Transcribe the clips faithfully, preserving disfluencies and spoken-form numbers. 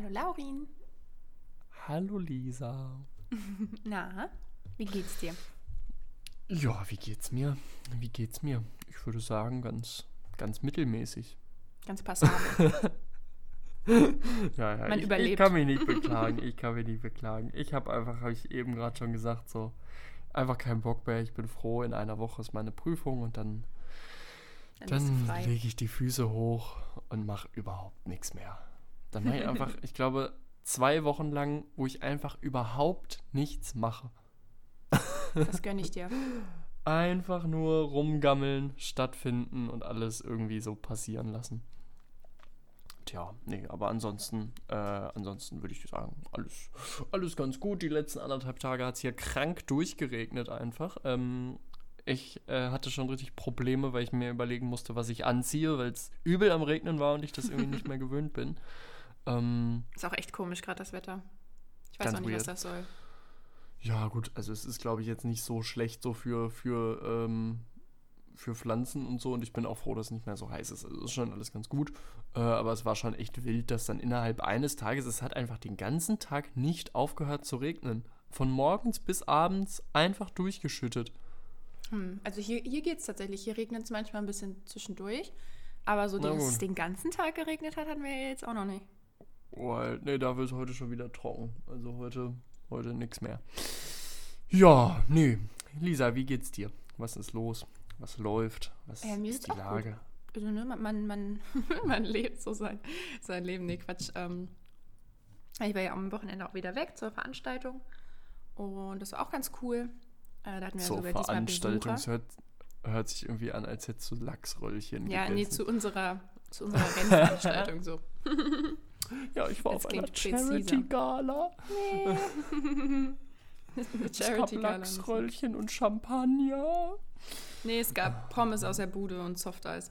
Hallo Laurin. Hallo Lisa. Na, wie geht's dir? Ja, wie geht's mir? Wie geht's mir? Ich würde sagen, ganz, ganz mittelmäßig. Ganz passabel. ja, ja, Man ich, überlebt. ich kann mich nicht beklagen. Ich kann mich nicht beklagen. Ich habe einfach, habe ich eben gerade schon gesagt, so einfach keinen Bock mehr. Ich bin froh, in einer Woche ist meine Prüfung und dann, Dann bist du dann frei. lege ich die Füße hoch und mache überhaupt nichts mehr. Dann mache ich einfach, ich glaube, zwei Wochen lang, wo ich einfach überhaupt nichts mache. Das gönne ich dir. Einfach nur rumgammeln, stattfinden und alles irgendwie so passieren lassen. Tja, nee, aber ansonsten, äh, ansonsten würde ich sagen, alles, alles ganz gut. Die letzten anderthalb Tage hat es hier krank durchgeregnet einfach. Ähm, ich äh, hatte schon richtig Probleme, weil ich mir überlegen musste, was ich anziehe, weil es übel am Regnen war und ich das irgendwie nicht mehr gewöhnt bin. Ähm, Ist auch echt komisch gerade das Wetter. Ich weiß Ganz auch nicht, weird. was das soll. Ja, gut, also es ist, glaube ich, jetzt nicht so schlecht so für, für, ähm, für Pflanzen und so und ich bin auch froh, dass es nicht mehr so heiß ist. Also es ist schon alles ganz gut, äh, aber es war schon echt wild, dass dann innerhalb eines Tages, es hat einfach den ganzen Tag nicht aufgehört zu regnen. Von morgens bis abends einfach durchgeschüttet. Hm. Also hier, hier geht's tatsächlich. Hier regnet es manchmal ein bisschen zwischendurch. Aber so, Na dass es gut. den ganzen Tag geregnet hat, hatten wir ja jetzt auch noch nicht. Weil, nee, da wird es heute schon wieder trocken. Also heute, heute nichts mehr. Ja, nee. Lisa, wie geht's dir? Was ist los? Was läuft? Was Äh, mir ist geht's die auch gut. Lage? Also, ne, man, man, man, man lebt so sein, sein Leben. Nee, Quatsch. Ähm, ich war ja am Wochenende auch wieder weg zur Veranstaltung. Und das war auch ganz cool. Äh, da hatten wir So, sogar diesmal Veranstaltung, Besucher. es hört, hört sich irgendwie an, als hättest du Lachsröllchen Ja, nee, gegessen. zu unserer, zu unserer Rennveranstaltung so. Ja, ich war Das auf einer klingt präziser. Charity-Gala. Eine Es gab Charity-Gala. Lachsröllchen und Champagner. Nee, es gab Pommes aus der Bude und Softeis.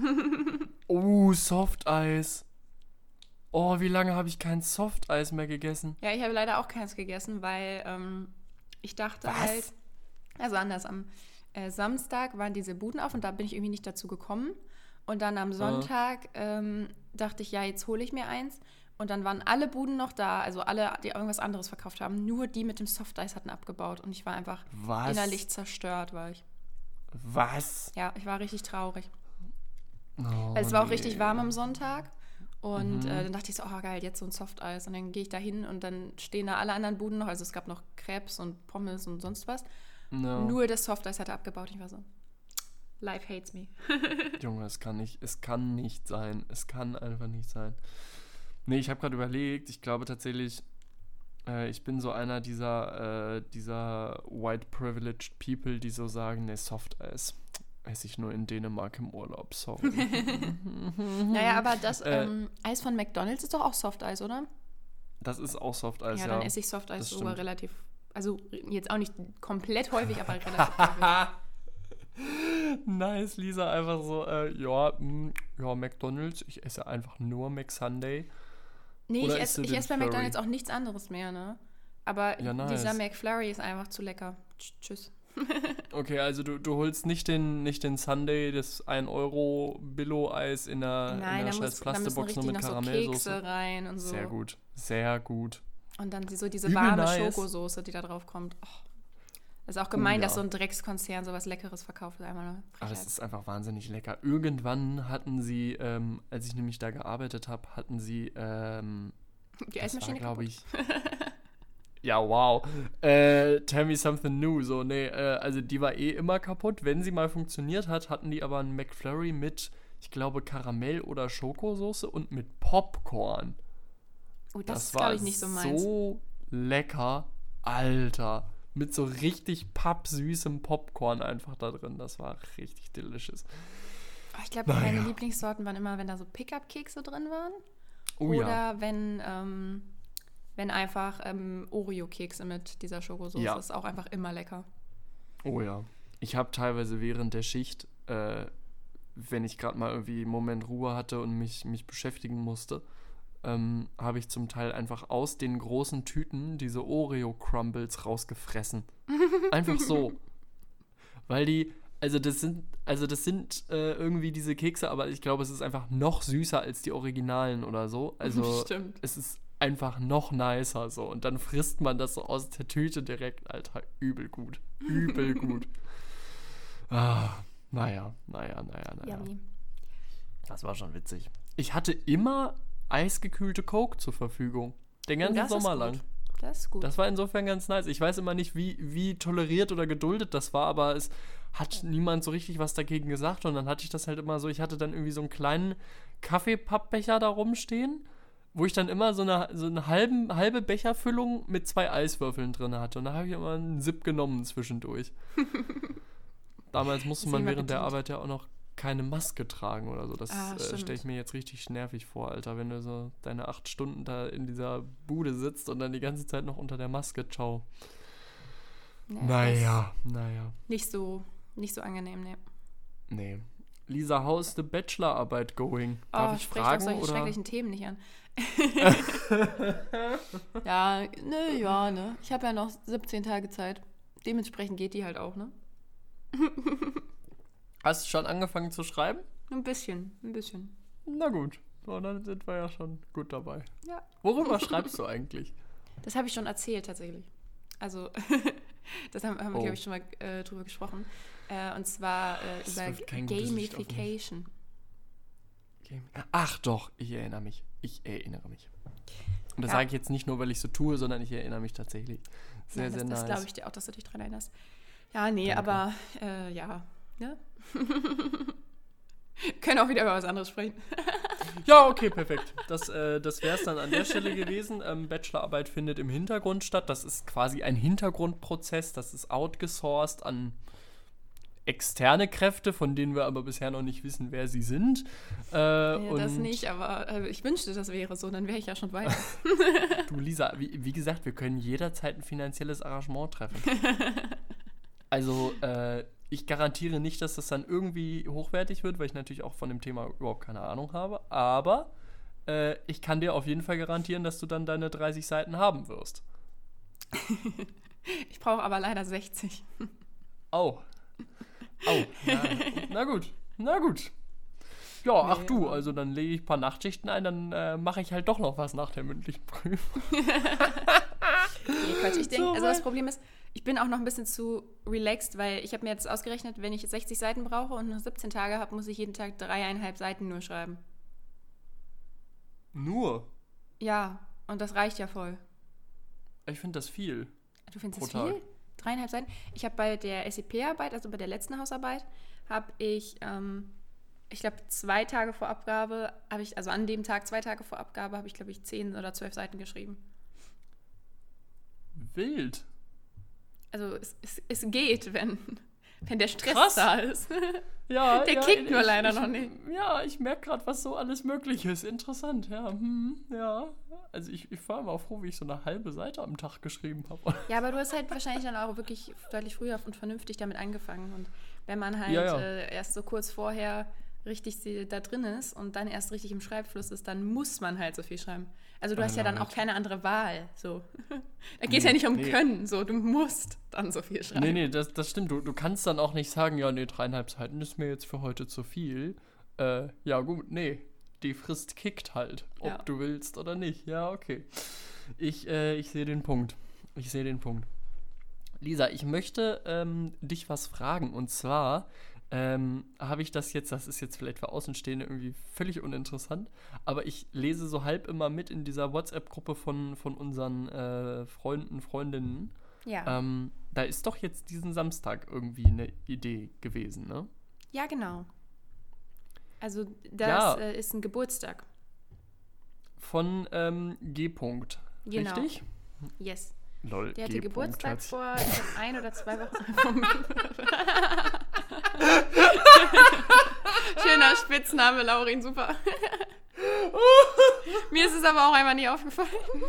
Oh, Softeis. Oh, wie lange habe ich kein Softeis mehr gegessen? Ja, ich habe leider auch keins gegessen, weil ähm, ich dachte Was? halt, also anders, am äh, Samstag waren diese Buden auf und da bin ich irgendwie nicht dazu gekommen. Und dann am Sonntag ähm, dachte ich, ja, jetzt hole ich mir eins. Und dann waren alle Buden noch da, also alle, die irgendwas anderes verkauft haben. Nur die mit dem Softeis hatten abgebaut. Und ich war einfach Was? innerlich zerstört, war ich. Was? Ja, ich war richtig traurig. Oh, Weil es war auch nee. richtig warm am Sonntag. Und Mhm. äh, dann dachte ich so, oh geil, jetzt so ein Softeis. Und dann gehe ich da hin und dann stehen da alle anderen Buden noch. Also es gab noch Crepes und Pommes und sonst was. No. Nur das Softeis hatte abgebaut. Ich war so, life hates me. Junge, es kann nicht, es kann nicht sein. Es kann einfach nicht sein. Nee, ich habe gerade überlegt, ich glaube tatsächlich, äh, ich bin so einer dieser, äh, dieser white privileged people, die so sagen, nee, Softeis esse ich nur in Dänemark im Urlaub, sorry. Naja, aber das Äh. ähm, Eis von McDonald's ist doch auch Softeis, oder? Das ist auch Softeis, Ja, ja. dann esse ich Softeis das sogar stimmt. relativ, also jetzt auch nicht komplett häufig, aber relativ häufig. Nice, Lisa, einfach so, äh, ja, mh, ja, McDonald's, ich esse einfach nur McSunday. Nee, Oder ich isst esse du ich den esse bei Flurry? McDonald's auch nichts anderes mehr, ne? Aber Ja, nice. dieser McFlurry ist einfach zu lecker. Tsch- Tschüss. Okay, also du, du holst nicht den, nicht den Sunday, das ein Euro Billo-Eis in der, Nein, in der da, scheiß muss, da müssen Plastikbox nur richtig mit noch so Karamellsoße. Kekse rein und so. Sehr gut, sehr gut. Und dann die- so diese Übel warme nice. Schokosoße, die da drauf kommt. Oh. Das ist auch gemein, Oh, ja. dass so ein Dreckskonzern sowas Leckeres verkauft. Das ist einmal eine Aber es Frechheit. ist einfach wahnsinnig lecker. Irgendwann hatten sie, ähm, als ich nämlich da gearbeitet habe, hatten sie, ähm, Die das Eismaschine war, glaube kaputt. ich, ja, wow. Äh, tell me something new. So, nee, äh, also die war eh immer kaputt. Wenn sie mal funktioniert hat, hatten die aber einen McFlurry mit, ich glaube, Karamell- oder Schokosoße und mit Popcorn. Oh, das, Das ist, war glaube ich, nicht so meins. so lecker. Alter. Mit so richtig pappsüßem Popcorn einfach da drin. Das war richtig delicious. Oh, ich glaube, Naja. meine Lieblingssorten waren immer, wenn da so Pickup-Kekse drin waren. Oh Oder ja. wenn, ähm, wenn einfach ähm, Oreo-Kekse mit dieser Schokosoße. Ja. Ist auch einfach immer lecker. Oh ja. Ich habe teilweise während der Schicht, äh, wenn ich gerade mal irgendwie einen Moment Ruhe hatte und mich, mich beschäftigen musste, ähm, habe ich zum Teil einfach aus den großen Tüten diese Oreo-Crumbles rausgefressen. Einfach so. Weil die, also das sind, also das sind äh, irgendwie diese Kekse, aber ich glaube, es ist einfach noch süßer als die Originalen oder so. Also Stimmt. es ist einfach noch nicer so. Und dann frisst man das so aus der Tüte direkt, Alter, übel gut. Übel gut. Ah, naja, naja, naja, naja. Yummy. Das war schon witzig. Ich hatte immer eisgekühlte Coke zur Verfügung. Den ganzen das Sommer ist lang. gut. Das ist gut. Das war insofern ganz nice. Ich weiß immer nicht, wie, wie toleriert oder geduldet das war, aber es hat niemand so richtig was dagegen gesagt. Und dann hatte ich das halt immer so, ich hatte dann irgendwie so einen kleinen Kaffeepappbecher da rumstehen, wo ich dann immer so eine, so eine halben, halbe Becherfüllung mit zwei Eiswürfeln drin hatte. Und da habe ich immer einen Sip genommen zwischendurch. Damals musste man während der Arbeit ja auch noch keine Maske tragen oder so. Das ah, äh, stelle ich mir jetzt richtig nervig vor, Alter, wenn du so deine acht Stunden da in dieser Bude sitzt und dann die ganze Zeit noch unter der Maske, ciao. Ja, naja, naja. Nicht so, nicht so angenehm, ne. Nee. Lisa, how is the Bachelorarbeit going? Darf oh, ich sprich fragen, doch solche oder? schrecklichen Themen nicht an. ja, ne, ja, ne. Ich habe ja noch siebzehn Tage Zeit. Dementsprechend geht die halt auch, ne? Hast du schon angefangen zu schreiben? Ein bisschen, ein bisschen. Na gut, so, dann sind wir ja schon gut dabei. Ja. Worüber schreibst du eigentlich? Das habe ich schon erzählt, tatsächlich. Also, das haben, haben wir, Oh. glaube ich, schon mal äh, drüber gesprochen. Äh, und zwar äh, Das über wirft kein gutes Licht auf mich. Gamification. Ach doch, ich erinnere mich. Ich erinnere mich. Und das Ja. sage ich jetzt nicht nur, weil ich so tue, sondern ich erinnere mich tatsächlich. Sehr, ja, das, sehr das nice. glaube ich dir auch, dass du dich dran erinnerst. Ja, nee, Danke. aber äh, ja. Ne? Können auch wieder über was anderes sprechen. Ja, okay, perfekt. Das, äh, das wäre es dann an der Stelle gewesen. Ähm, Bachelorarbeit findet im Hintergrund statt. Das ist quasi ein Hintergrundprozess. Das ist outgesourced an externe Kräfte, von denen wir aber bisher noch nicht wissen, wer sie sind. Äh, Ja, und das nicht, aber äh, ich wünschte, das wäre so, dann wäre ich ja schon weiter. Du, Lisa, wie, wie gesagt, wir können jederzeit ein finanzielles Arrangement treffen. Also, äh, ich garantiere nicht, dass das dann irgendwie hochwertig wird, weil ich natürlich auch von dem Thema überhaupt keine Ahnung habe. Aber äh, ich kann dir auf jeden Fall garantieren, dass du dann deine dreißig Seiten haben wirst. Ich brauche aber leider sechzig. Au. Au. Na, na gut. Na gut. Ja, ach Nee, du, aber- also dann lege ich ein paar Nachtschichten ein, dann äh, mache ich halt doch noch was nach der mündlichen Prüfung. Nee, Quatsch. Ich denke, So also das weit. Problem ist, ich bin auch noch ein bisschen zu relaxed, weil ich habe mir jetzt ausgerechnet, wenn ich sechzig Seiten brauche und noch siebzehn Tage habe, muss ich jeden Tag dreieinhalb Seiten nur schreiben. Nur? Ja, und das reicht ja voll. Ich finde das viel. Du findest Pro das viel? Tag. Dreieinhalb Seiten? Ich habe bei der S E P-Arbeit, also bei der letzten Hausarbeit, habe ich, ähm, ich glaube, zwei Tage vor Abgabe, habe ich, also an dem Tag, zwei Tage vor Abgabe, habe ich, glaube ich, zehn oder zwölf Seiten geschrieben. Wild. Also es, es, es geht, wenn, wenn der Stress Krass. da ist. Ja, Der ja, kickt nur ich, leider ich, noch nicht. Ja, ich merke gerade, was so alles möglich ist. Interessant, ja. Hm, ja. Also ich, ich war immer froh, wie ich so eine halbe Seite am Tag geschrieben habe. Ja, aber du hast halt wahrscheinlich dann auch wirklich deutlich früher und vernünftig damit angefangen. Und wenn man halt Ja, ja. Äh, erst so kurz vorher richtig sie- da drin ist und dann erst richtig im Schreibfluss ist, dann muss man halt so viel schreiben. Also du hast ja dann auch keine andere Wahl. So. Da geht es Nee, ja nicht um nee. Können, so du musst dann so viel schreiben. Nee, nee, das, das stimmt. Du, du kannst dann auch nicht sagen, ja, nee, dreieinhalb Seiten ist mir jetzt für heute zu viel. Äh, ja gut, nee. Die Frist kickt halt, ob Ja. du willst oder nicht. Ja, okay. Ich, äh, ich sehe den Punkt. Ich sehe den Punkt. Lisa, ich möchte ähm, dich was fragen. Und zwar ähm, habe ich das jetzt, das ist jetzt vielleicht für Außenstehende irgendwie völlig uninteressant, aber ich lese so halb immer mit in dieser WhatsApp-Gruppe von, von unseren äh, Freunden, Freundinnen. Ja. Ähm, da ist doch jetzt diesen Samstag irgendwie eine Idee gewesen, ne? Ja, genau. Also das Ja. äh, ist ein Geburtstag. Von ähm, G. -Punkt. Genau. Richtig? Yes. Lol, Der hatte G. -Punkt Geburtstag hört sich- vor ich glaub, ein oder zwei Wochen. Schöner Spitzname, Laurin, super. Mir ist es aber auch einmal nie aufgefallen.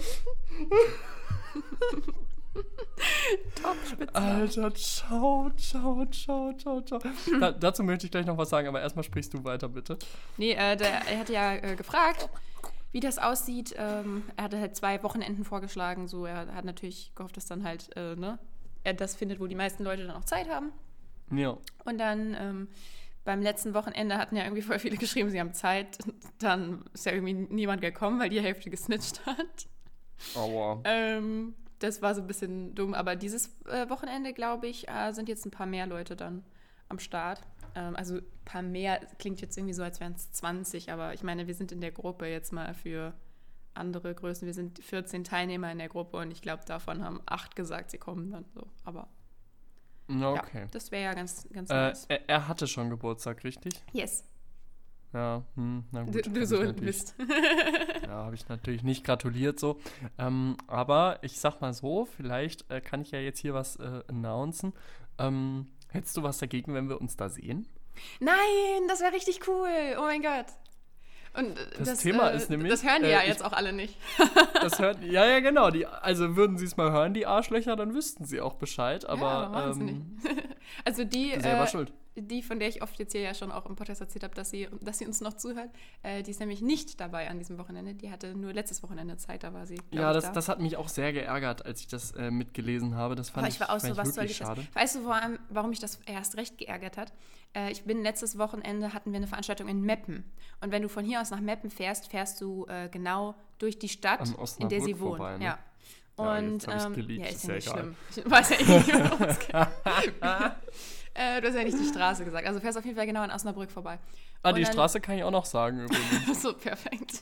Top Spitzname. Alter, ciao, ciao, ciao, ciao, ciao. Da, dazu möchte ich gleich noch was sagen, aber erstmal sprichst du weiter, bitte. Nee, äh, der, er hatte ja äh, gefragt, wie das aussieht. Ähm, er hatte halt zwei Wochenenden vorgeschlagen. So, er hat natürlich gehofft, dass dann halt, äh, ne, er das findet, wo die meisten Leute dann auch Zeit haben. Ja. Und dann ähm, beim letzten Wochenende hatten ja irgendwie voll viele geschrieben, sie haben Zeit. Dann ist ja irgendwie niemand gekommen, weil die Hälfte gesnitcht hat. Aua. ähm, das war so ein bisschen dumm, aber dieses äh, Wochenende, glaube ich, äh, sind jetzt ein paar mehr Leute dann am Start. Ähm, also ein paar mehr klingt jetzt irgendwie so, als wären es zwanzig, aber ich meine, wir sind in der Gruppe jetzt mal für andere Größen. Wir sind vierzehn Teilnehmer in der Gruppe und ich glaube, davon haben acht gesagt, sie kommen dann so. Aber okay. Ja, das wäre ja ganz, ganz äh, nice. er, er hatte schon Geburtstag, richtig? Yes. Ja, hm, na gut. Du, du so bist. Ja, habe ich natürlich nicht gratuliert so. Ähm, aber ich sag mal so, vielleicht äh, kann ich ja jetzt hier was äh, announcen. Ähm, hättest du was dagegen, wenn wir uns da sehen? Nein, das wäre richtig cool. Oh mein Gott. Und das, das Thema äh, ist nämlich... Das hören die äh, ja ich, jetzt auch alle nicht. Das hören, ja, ja, genau. Die, also würden sie es mal hören, die Arschlöcher, dann wüssten sie auch Bescheid. Aber ja, ähm, also die, selber äh, schuld. die, von der ich oft jetzt hier ja schon auch im Podcast erzählt habe, dass sie, dass sie uns noch zuhört, äh, die ist nämlich nicht dabei an diesem Wochenende. Die hatte nur letztes Wochenende Zeit, da war sie. Ja, das, da. das hat mich auch sehr geärgert, als ich das äh, mitgelesen habe. Das fand Aber ich war auch fand so, was soll wirklich ich schade. das? Weißt du, vor allem, warum mich das erst recht geärgert hat? Äh, ich bin letztes Wochenende, hatten wir eine Veranstaltung in Meppen. Und wenn du von hier aus nach Meppen fährst, fährst du äh, genau durch die Stadt, in der sie wohnt. Vorbei, ne? Ja. Ja, Und jetzt hab ich's ähm, geleakt, ja, ist, ist ja ja nicht egal. schlimm. Ich weiß ja eh nicht, worum es geht. äh, du hast ja nicht die Straße gesagt. Also fährst auf jeden Fall genau an Osnabrück vorbei. Ah, Und die dann, Straße kann ich auch noch sagen übrigens. so, perfekt.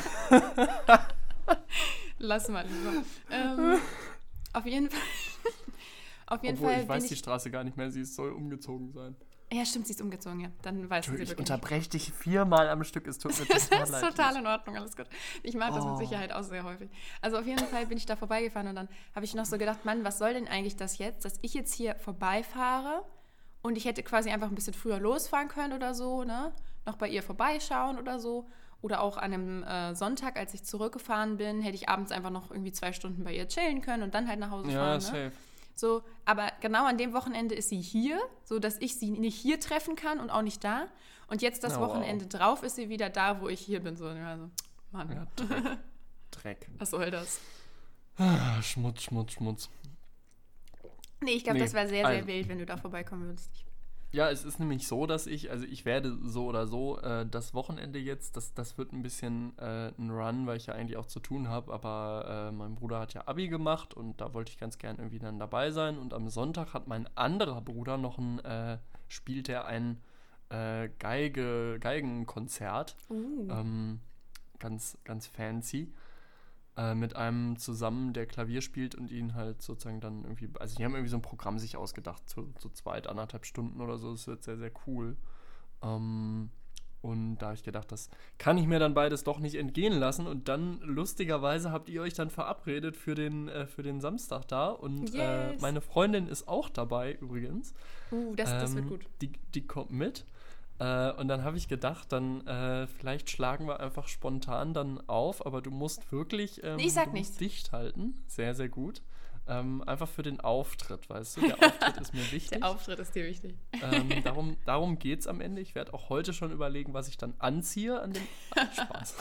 Lass mal lieber. Ähm, auf jeden Fall. auf jeden Obwohl, Fall ich weiß bin die Straße gar nicht mehr, sie soll umgezogen sein. Ja, stimmt, sie ist umgezogen, ja. Dann weißt du sie Ich wirklich unterbreche dich viermal am Stück, es tut mir Das total ist leid. total in Ordnung, alles gut. Ich mag das mit Oh. Sicherheit auch sehr häufig. Also auf jeden Fall bin ich da vorbeigefahren und dann habe ich noch so gedacht, Mann, was soll denn eigentlich das jetzt, dass ich jetzt hier vorbeifahre und ich hätte quasi einfach ein bisschen früher losfahren können oder so, ne? Noch bei ihr vorbeischauen oder so. Oder auch an einem äh, Sonntag, als ich zurückgefahren bin, hätte ich abends einfach noch irgendwie zwei Stunden bei ihr chillen können und dann halt nach Hause Ja, fahren. safe. Ne? So, aber genau an dem Wochenende ist sie hier, so dass ich sie nicht hier treffen kann und auch nicht da. Und jetzt das Oh, Wochenende wow. drauf ist sie wieder da, wo ich hier bin. So, also, Mann, Ja, Dreck. Dreck. was soll das? Ah, Schmutz, Schmutz, Schmutz. Nee, ich glaube, Nee, das wäre sehr, sehr also- wild, wenn du da vorbeikommen würdest. Ja, es ist nämlich so, dass ich, also ich werde so oder so äh, das Wochenende jetzt, das, das wird ein bisschen äh, ein Run, weil ich ja eigentlich auch zu tun habe, aber äh, mein Bruder hat ja Abi gemacht und da wollte ich ganz gern irgendwie dann dabei sein und am Sonntag hat mein anderer Bruder noch ein, äh, spielt er ein äh, Geige, Geigenkonzert, Uh. ähm, ganz, ganz fancy. Äh, mit einem zusammen, der Klavier spielt und ihn halt sozusagen dann irgendwie, also die haben irgendwie so ein Programm sich ausgedacht, zu, zu zweit, anderthalb Stunden oder so, das wird sehr, sehr cool. Ähm, und da habe ich gedacht, das kann ich mir dann beides doch nicht entgehen lassen und dann, lustigerweise, habt ihr euch dann verabredet für den, äh, für den Samstag da und äh, Yes. meine Freundin ist auch dabei übrigens. Uh, das, das wird Ähm, gut. Die, die kommt mit. Äh, und dann habe ich gedacht, dann äh, vielleicht schlagen wir einfach spontan dann auf, aber du musst wirklich ähm, Nee, ich sag du musst nichts. dicht halten. Sehr, sehr gut. Ähm, einfach für den Auftritt, weißt du? Der Auftritt ist mir wichtig. Der Auftritt ist dir wichtig. ähm, darum darum geht es am Ende. Ich werde auch heute schon überlegen, was ich dann anziehe an dem ah, Spaß.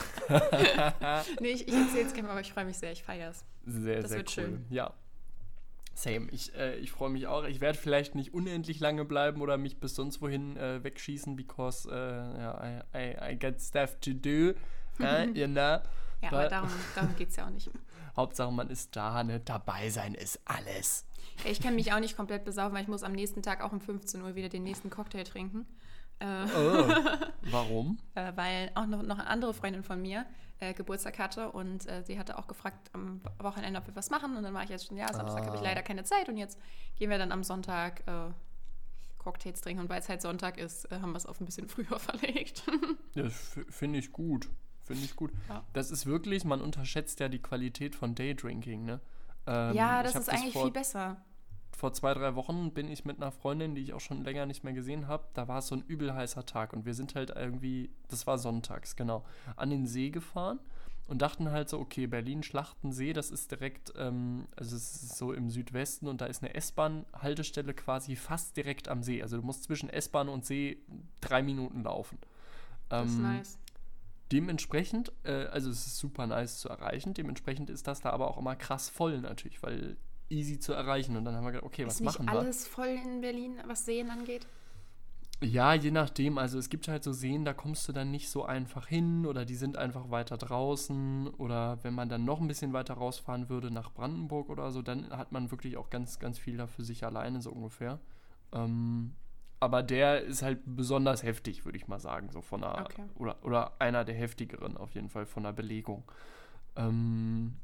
Nee, ich, ich erzähle jetzt gerne, aber ich freue mich sehr, ich feiere es. Sehr, Das sehr wird cool. schön. Ja. Same. Ich, äh, ich freue mich auch. Ich werde vielleicht nicht unendlich lange bleiben oder mich bis sonst wohin äh, wegschießen, because äh, yeah, I, I, I got stuff to do. äh, you know. Ja, aber But- darum, darum geht es ja auch nicht. Hauptsache, man ist da, ne? Dabei sein ist alles. Ja, ich kann mich auch nicht komplett besaufen, weil ich muss am nächsten Tag auch um fünfzehn Uhr wieder den nächsten Cocktail trinken. Äh, Oh. Warum? äh, weil auch noch, noch eine andere Freundin von mir äh, Geburtstag hatte und äh, sie hatte auch gefragt am Wochenende, ob wir was machen und dann war ich jetzt schon, ja, Samstag Ah. habe ich leider keine Zeit und jetzt gehen wir dann am Sonntag äh, Cocktails trinken und weil es halt Sonntag ist, äh, haben wir es auf ein bisschen früher verlegt. Ja, f- finde ich gut. Finde ich gut. Ja. Das ist wirklich, man unterschätzt ja die Qualität von Daydrinking, ne? Ähm, ja, ich das hab ist eigentlich vor, viel besser. Vor zwei, drei Wochen bin ich mit einer Freundin, die ich auch schon länger nicht mehr gesehen habe, da war es so ein übel heißer Tag und wir sind halt irgendwie, das war sonntags, genau, an den See gefahren und dachten halt so, okay, Berlin-Schlachtensee, das ist direkt, ähm, also es ist so im Südwesten und da ist eine S-Bahn-Haltestelle quasi fast direkt am See. Also du musst zwischen S-Bahn und See drei Minuten laufen. Das ist Ähm, nice. Dementsprechend, äh, also es ist super nice zu erreichen, dementsprechend ist das da aber auch immer krass voll natürlich, weil easy zu erreichen und dann haben wir gedacht, okay, was Ist nicht machen wir? alles voll in Berlin, was Seen angeht? Ja, je nachdem. Also es gibt halt so Seen, da kommst du dann nicht so einfach hin oder die sind einfach weiter draußen. Oder wenn man dann noch ein bisschen weiter rausfahren würde nach Brandenburg oder so, dann hat man wirklich auch ganz, ganz viel da für sich alleine, so ungefähr. Ähm, aber der ist halt besonders heftig, würde ich mal sagen. So von der, Okay. oder, oder einer der heftigeren auf jeden Fall von der Belegung. Ähm,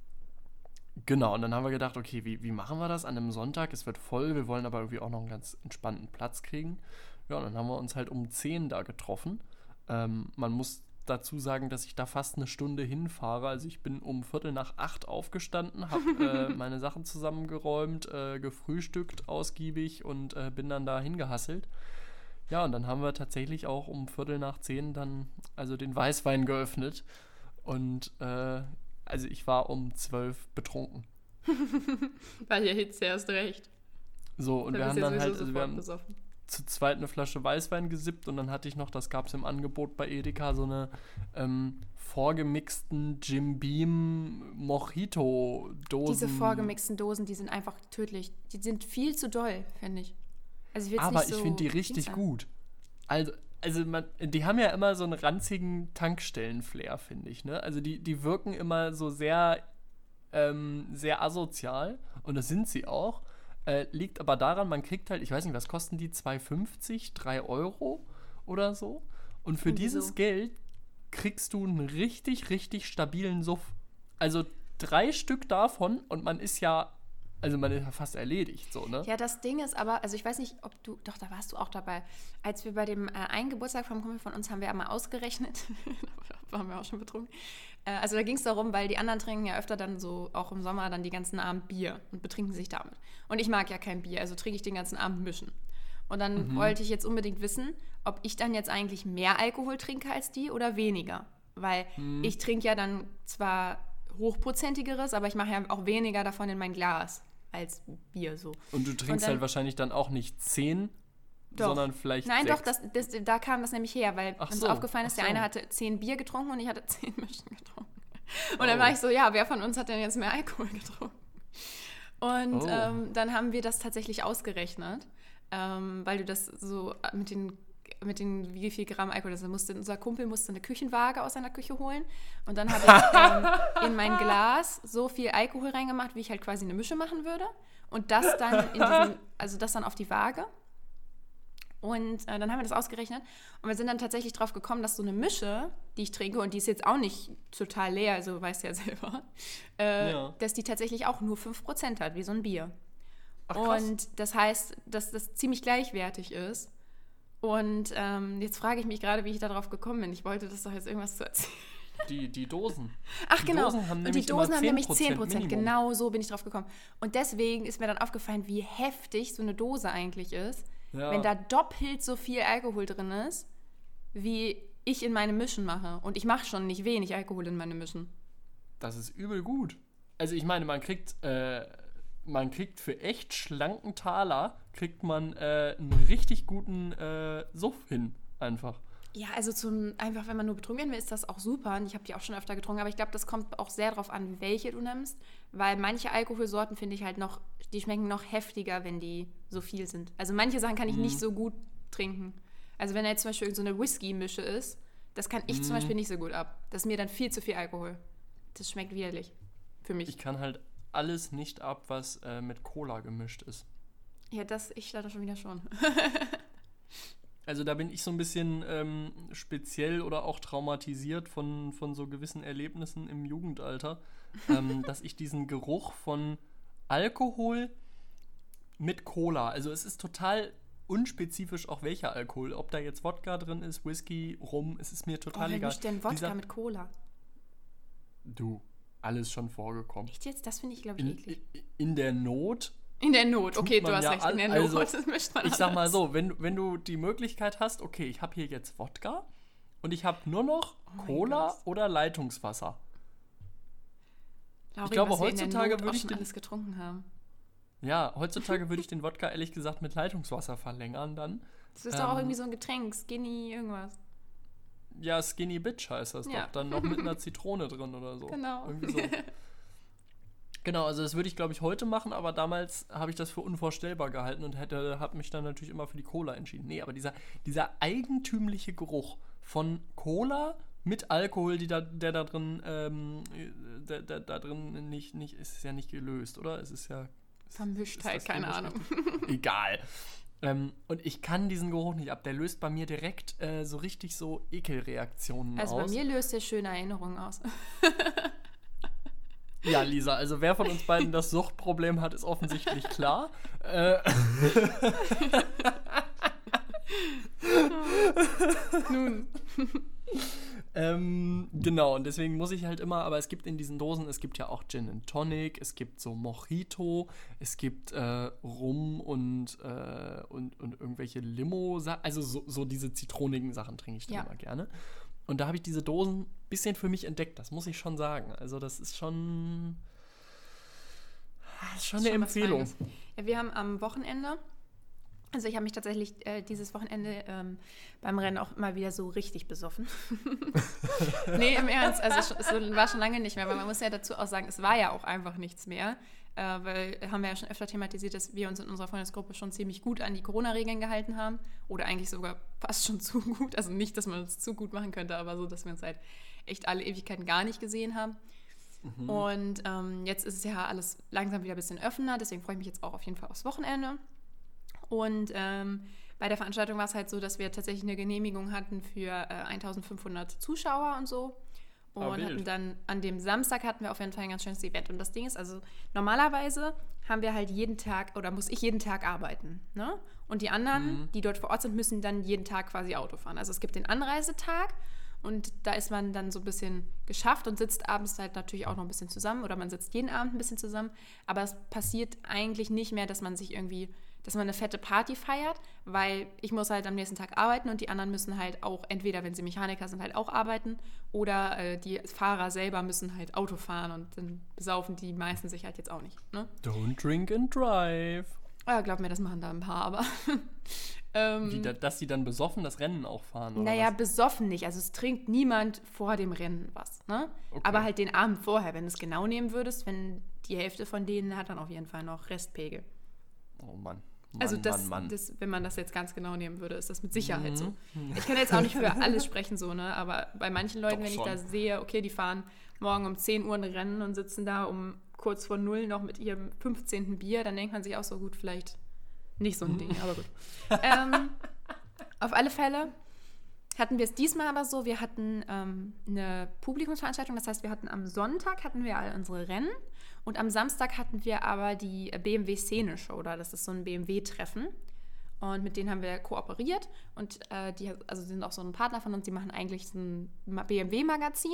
Genau, und dann haben wir gedacht, okay, wie, wie machen wir das an einem Sonntag? Es wird voll, wir wollen aber irgendwie auch noch einen ganz entspannten Platz kriegen. Ja, und dann haben wir uns halt um zehn da getroffen. Ähm, man muss dazu sagen, dass ich da fast eine Stunde hinfahre. Also ich bin um Viertel nach acht aufgestanden, habe äh, meine Sachen zusammengeräumt, äh, gefrühstückt ausgiebig und äh, bin dann da hingehasselt. Ja, und dann haben wir tatsächlich auch um Viertel nach zehn dann also den Weißwein geöffnet. Und äh, also ich war um zwölf betrunken. Bei der Hitze erst recht. So, und Da wir bist haben du ja dann halt, sowieso also wir sofort haben besoffen. zu zweit eine Flasche Weißwein gesippt und dann hatte ich noch, das gab es im Angebot bei Edeka, so eine ähm, vorgemixten Jim Beam Mojito-Dosen. Diese vorgemixten Dosen, die sind einfach tödlich. Die sind viel zu doll, finde ich. Also ich will's Aber nicht ich so finde die richtig Dings gut. Also, also man, die haben ja immer so einen ranzigen Tankstellen-Flair, finde ich. Ne? Also die, die wirken immer so sehr, ähm, sehr asozial und das sind sie auch. Äh, liegt aber daran, man kriegt halt, ich weiß nicht, was kosten die? zwei fünfzig, drei Euro oder so. Und für Irgendwie dieses so. Geld kriegst du einen richtig, richtig stabilen Suff. Also drei Stück davon und man ist ja, also man ist ja fast erledigt, so, ne? Ja, das Ding ist aber, also ich weiß nicht, ob du, doch, da warst du auch dabei. Als wir bei dem äh, einen Geburtstag vom Kumpel von uns haben wir einmal ausgerechnet, da waren wir auch schon betrunken. Äh, also da ging es darum, weil die anderen trinken ja öfter dann so, auch im Sommer, dann die ganzen Abend Bier und betrinken sich damit. Und ich mag ja kein Bier, also trinke ich den ganzen Abend mischen. Und dann Mhm. wollte ich jetzt unbedingt wissen, ob ich dann jetzt eigentlich mehr Alkohol trinke als die oder weniger. Weil Mhm. ich trinke ja dann zwar hochprozentigeres, aber ich mache ja auch weniger davon in mein Glas als Bier so. Und du trinkst Und dann- halt wahrscheinlich dann auch nicht zehn, Doch. sondern vielleicht Nein, sechs. doch, das, das, da kam das nämlich her, weil Ach uns so, aufgefallen ist, ach der so. eine hatte zehn Bier getrunken und ich hatte zehn Mischen getrunken. Und Oh. dann war ich so, ja, wer von uns hat denn jetzt mehr Alkohol getrunken? Und Oh. ähm, dann haben wir das tatsächlich ausgerechnet, ähm, weil du das so mit den, mit den wie viel Gramm Alkohol, das musste, unser Kumpel musste eine Küchenwaage aus seiner Küche holen und dann habe ich ähm, in mein Glas so viel Alkohol reingemacht, wie ich halt quasi eine Mische machen würde und das dann in diesen, also das dann auf die Waage. Und äh, dann haben wir das ausgerechnet und wir sind dann tatsächlich drauf gekommen, dass so eine Mische, die ich trinke, und die ist jetzt auch nicht total leer, also weißt du ja selber, äh, Ja. dass die tatsächlich auch nur fünf Prozent hat, wie so ein Bier. Ach, krass. Und das heißt, dass das ziemlich gleichwertig ist. Und ähm, jetzt frage ich mich gerade, wie ich darauf gekommen bin. Ich wollte das doch jetzt irgendwas zu erzählen. Die, die Dosen. Ach Die genau, Dosen haben und die nämlich Dosen immer haben nämlich zehn zehn Prozent. Minimum. Genau so bin ich drauf gekommen. Und deswegen ist mir dann aufgefallen, wie heftig so eine Dose eigentlich ist, Ja. wenn da doppelt so viel Alkohol drin ist, wie ich in meine Mischen mache. Und ich mache schon nicht wenig Alkohol in meine Mischen. Das ist übel gut. Also ich meine, man kriegt, äh, man kriegt für echt schlanken Taler, kriegt man äh, einen richtig guten äh, Suff hin, einfach. Ja, also zum, einfach, wenn man nur betrunken will, ist das auch super. Und ich habe die auch schon öfter getrunken, aber ich glaube, das kommt auch sehr darauf an, welche du nimmst. Weil manche Alkoholsorten finde ich halt noch, die schmecken noch heftiger, wenn die so viel sind. Also manche Sachen kann ich Mhm. nicht so gut trinken. Also wenn da jetzt zum Beispiel irgend so eine Whisky-Mische ist, das kann ich zum Mhm. Beispiel nicht so gut ab. Das ist mir dann viel zu viel Alkohol. Das schmeckt widerlich. Für mich. Ich kann halt alles nicht ab, was äh, mit Cola gemischt ist. ja, das, ich leider schon wieder schon. Also da bin ich so ein bisschen ähm, speziell oder auch traumatisiert von, von so gewissen Erlebnissen im Jugendalter, ähm, dass ich diesen Geruch von Alkohol mit Cola, also es ist total unspezifisch auch welcher Alkohol, ob da jetzt Wodka drin ist, Whisky, Rum, es ist mir Oh, total wer egal. mischt denn Wodka Dieser- mit Cola? Du, alles schon vorgekommen. Echt jetzt? Das finde ich, glaube ich, In, eklig. in, in der Not. In der Not. tut Okay, man du hast ja recht. In der an- Not. also, das mischt man Ich sag mal alles. so, wenn, wenn du die Möglichkeit hast, okay, ich habe hier jetzt Wodka und ich habe nur noch Oh mein Cola Gott. oder Leitungswasser. Lauri, glaube, was wir in der heutzutage Not würde auch ich schon den- alles getrunken haben. Ja, heutzutage würde ich den Wodka ehrlich gesagt mit Leitungswasser verlängern dann. Das ist doch auch Ähm, irgendwie so ein Getränk, Skinny, irgendwas. Ja, Skinny Bitch heißt das Ja. doch. Dann noch mit einer Zitrone drin oder so. Genau. Irgendwie so. Genau, also das würde ich, glaube ich, heute machen, aber damals habe ich das für unvorstellbar gehalten und hätte, habe mich dann natürlich immer für die Cola entschieden. Nee, aber dieser, dieser eigentümliche Geruch von Cola mit Alkohol, die da, der da drin, ähm, der, der, da drin nicht, nicht, ist ja nicht gelöst, oder? Es ist ja... Vermischt halt, keine Ahnung. Egal. Ähm, und ich kann diesen Geruch nicht ab. Der löst bei mir direkt äh, so richtig so Ekelreaktionen also aus. Also bei mir löst der schöne Erinnerungen aus. Ja, Lisa, also wer von uns beiden das Suchtproblem hat, ist offensichtlich klar. Äh. Nun. ähm, genau, und deswegen muss ich halt immer, aber es gibt in diesen Dosen, es gibt ja auch Gin and Tonic, es gibt so Mojito, es gibt äh, Rum und, äh, und, und irgendwelche Limo, also so, so diese zitronigen Sachen trinke ich dann ja. immer gerne. Und da habe ich diese Dosen ein bisschen für mich entdeckt, das muss ich schon sagen. Also das ist schon, das ist schon eine schon Empfehlung. Ja, wir haben am Wochenende, also ich habe mich tatsächlich äh, dieses Wochenende ähm, beim Rennen auch mal wieder so richtig besoffen. Nee, im Ernst, also es war schon lange nicht mehr, weil man muss ja dazu auch sagen, es war ja auch einfach nichts mehr. Äh, weil haben wir ja schon öfter thematisiert, dass wir uns in unserer Freundesgruppe schon ziemlich gut an die Corona-Regeln gehalten haben. Oder eigentlich sogar fast schon zu gut. Also nicht, dass man es zu gut machen könnte, aber so, dass wir uns halt echt alle Ewigkeiten gar nicht gesehen haben. Mhm. Und ähm, jetzt ist es ja alles langsam wieder ein bisschen offener. Deswegen freue ich mich jetzt auch auf jeden Fall aufs Wochenende. Und ähm, bei der Veranstaltung war es halt so, dass wir tatsächlich eine Genehmigung hatten für äh, eintausendfünfhundert Zuschauer und so. Und ah, hatten dann an dem Samstag hatten wir auf jeden Fall ein ganz schönes Event. Und das Ding ist, also normalerweise haben wir halt jeden Tag, oder muss ich jeden Tag arbeiten, ne? Und die anderen, mhm. die dort vor Ort sind, müssen dann jeden Tag quasi Auto fahren. Also es gibt den Anreisetag und da ist man dann so ein bisschen geschafft und sitzt abends halt natürlich auch noch ein bisschen zusammen oder man sitzt jeden Abend ein bisschen zusammen. Aber es passiert eigentlich nicht mehr, dass man sich irgendwie, dass man eine fette Party feiert, weil ich muss halt am nächsten Tag arbeiten und die anderen müssen halt auch, entweder wenn sie Mechaniker sind, halt auch arbeiten oder äh, die Fahrer selber müssen halt Auto fahren und dann besaufen die meisten sich halt jetzt auch nicht. Ne? Don't drink and drive. Ja, glaub mir, das machen da ein paar, aber... ähm, Wie, dass die dann besoffen das Rennen auch fahren, oder Naja, was? besoffen nicht. Also es trinkt niemand vor dem Rennen was, ne? Okay. Aber halt den Abend vorher, wenn du es genau nehmen würdest, wenn die Hälfte von denen hat dann auf jeden Fall noch Restpegel. Oh Mann. Mann, also das, Mann, Mann. das, wenn man das jetzt ganz genau nehmen würde, ist das mit Sicherheit mhm. so. Ich kann jetzt auch nicht für alles sprechen, so, ne? Aber bei manchen Leuten, Doch wenn schon. ich da sehe, okay, die fahren morgen um zehn Uhr ein Rennen und sitzen da um kurz vor null noch mit ihrem fünfzehnten Bier, dann denkt man sich auch so, gut, vielleicht nicht so ein Ding, aber gut. ähm, auf alle Fälle hatten wir es diesmal aber so, wir hatten ähm, eine Publikumsveranstaltung, das heißt, wir hatten am Sonntag hatten wir all unsere Rennen und am Samstag hatten wir aber die B M W-Szene-Show, oder das ist so ein B M W-Treffen und mit denen haben wir kooperiert und äh, die, also die sind auch so ein Partner von uns, die machen eigentlich so ein B M W-Magazin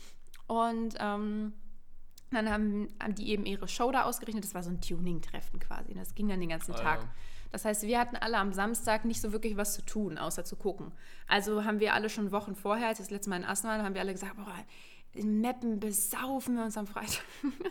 und ähm, dann haben, haben die eben ihre Show da ausgerichtet, das war so ein Tuning-Treffen quasi, das ging dann den ganzen ah, Tag. Ja. Das heißt, wir hatten alle am Samstag nicht so wirklich was zu tun, außer zu gucken. Also haben wir alle schon Wochen vorher, als wir das letzte Mal in Assen waren, haben wir alle gesagt, boah, in Meppen besaufen wir uns am Freitag.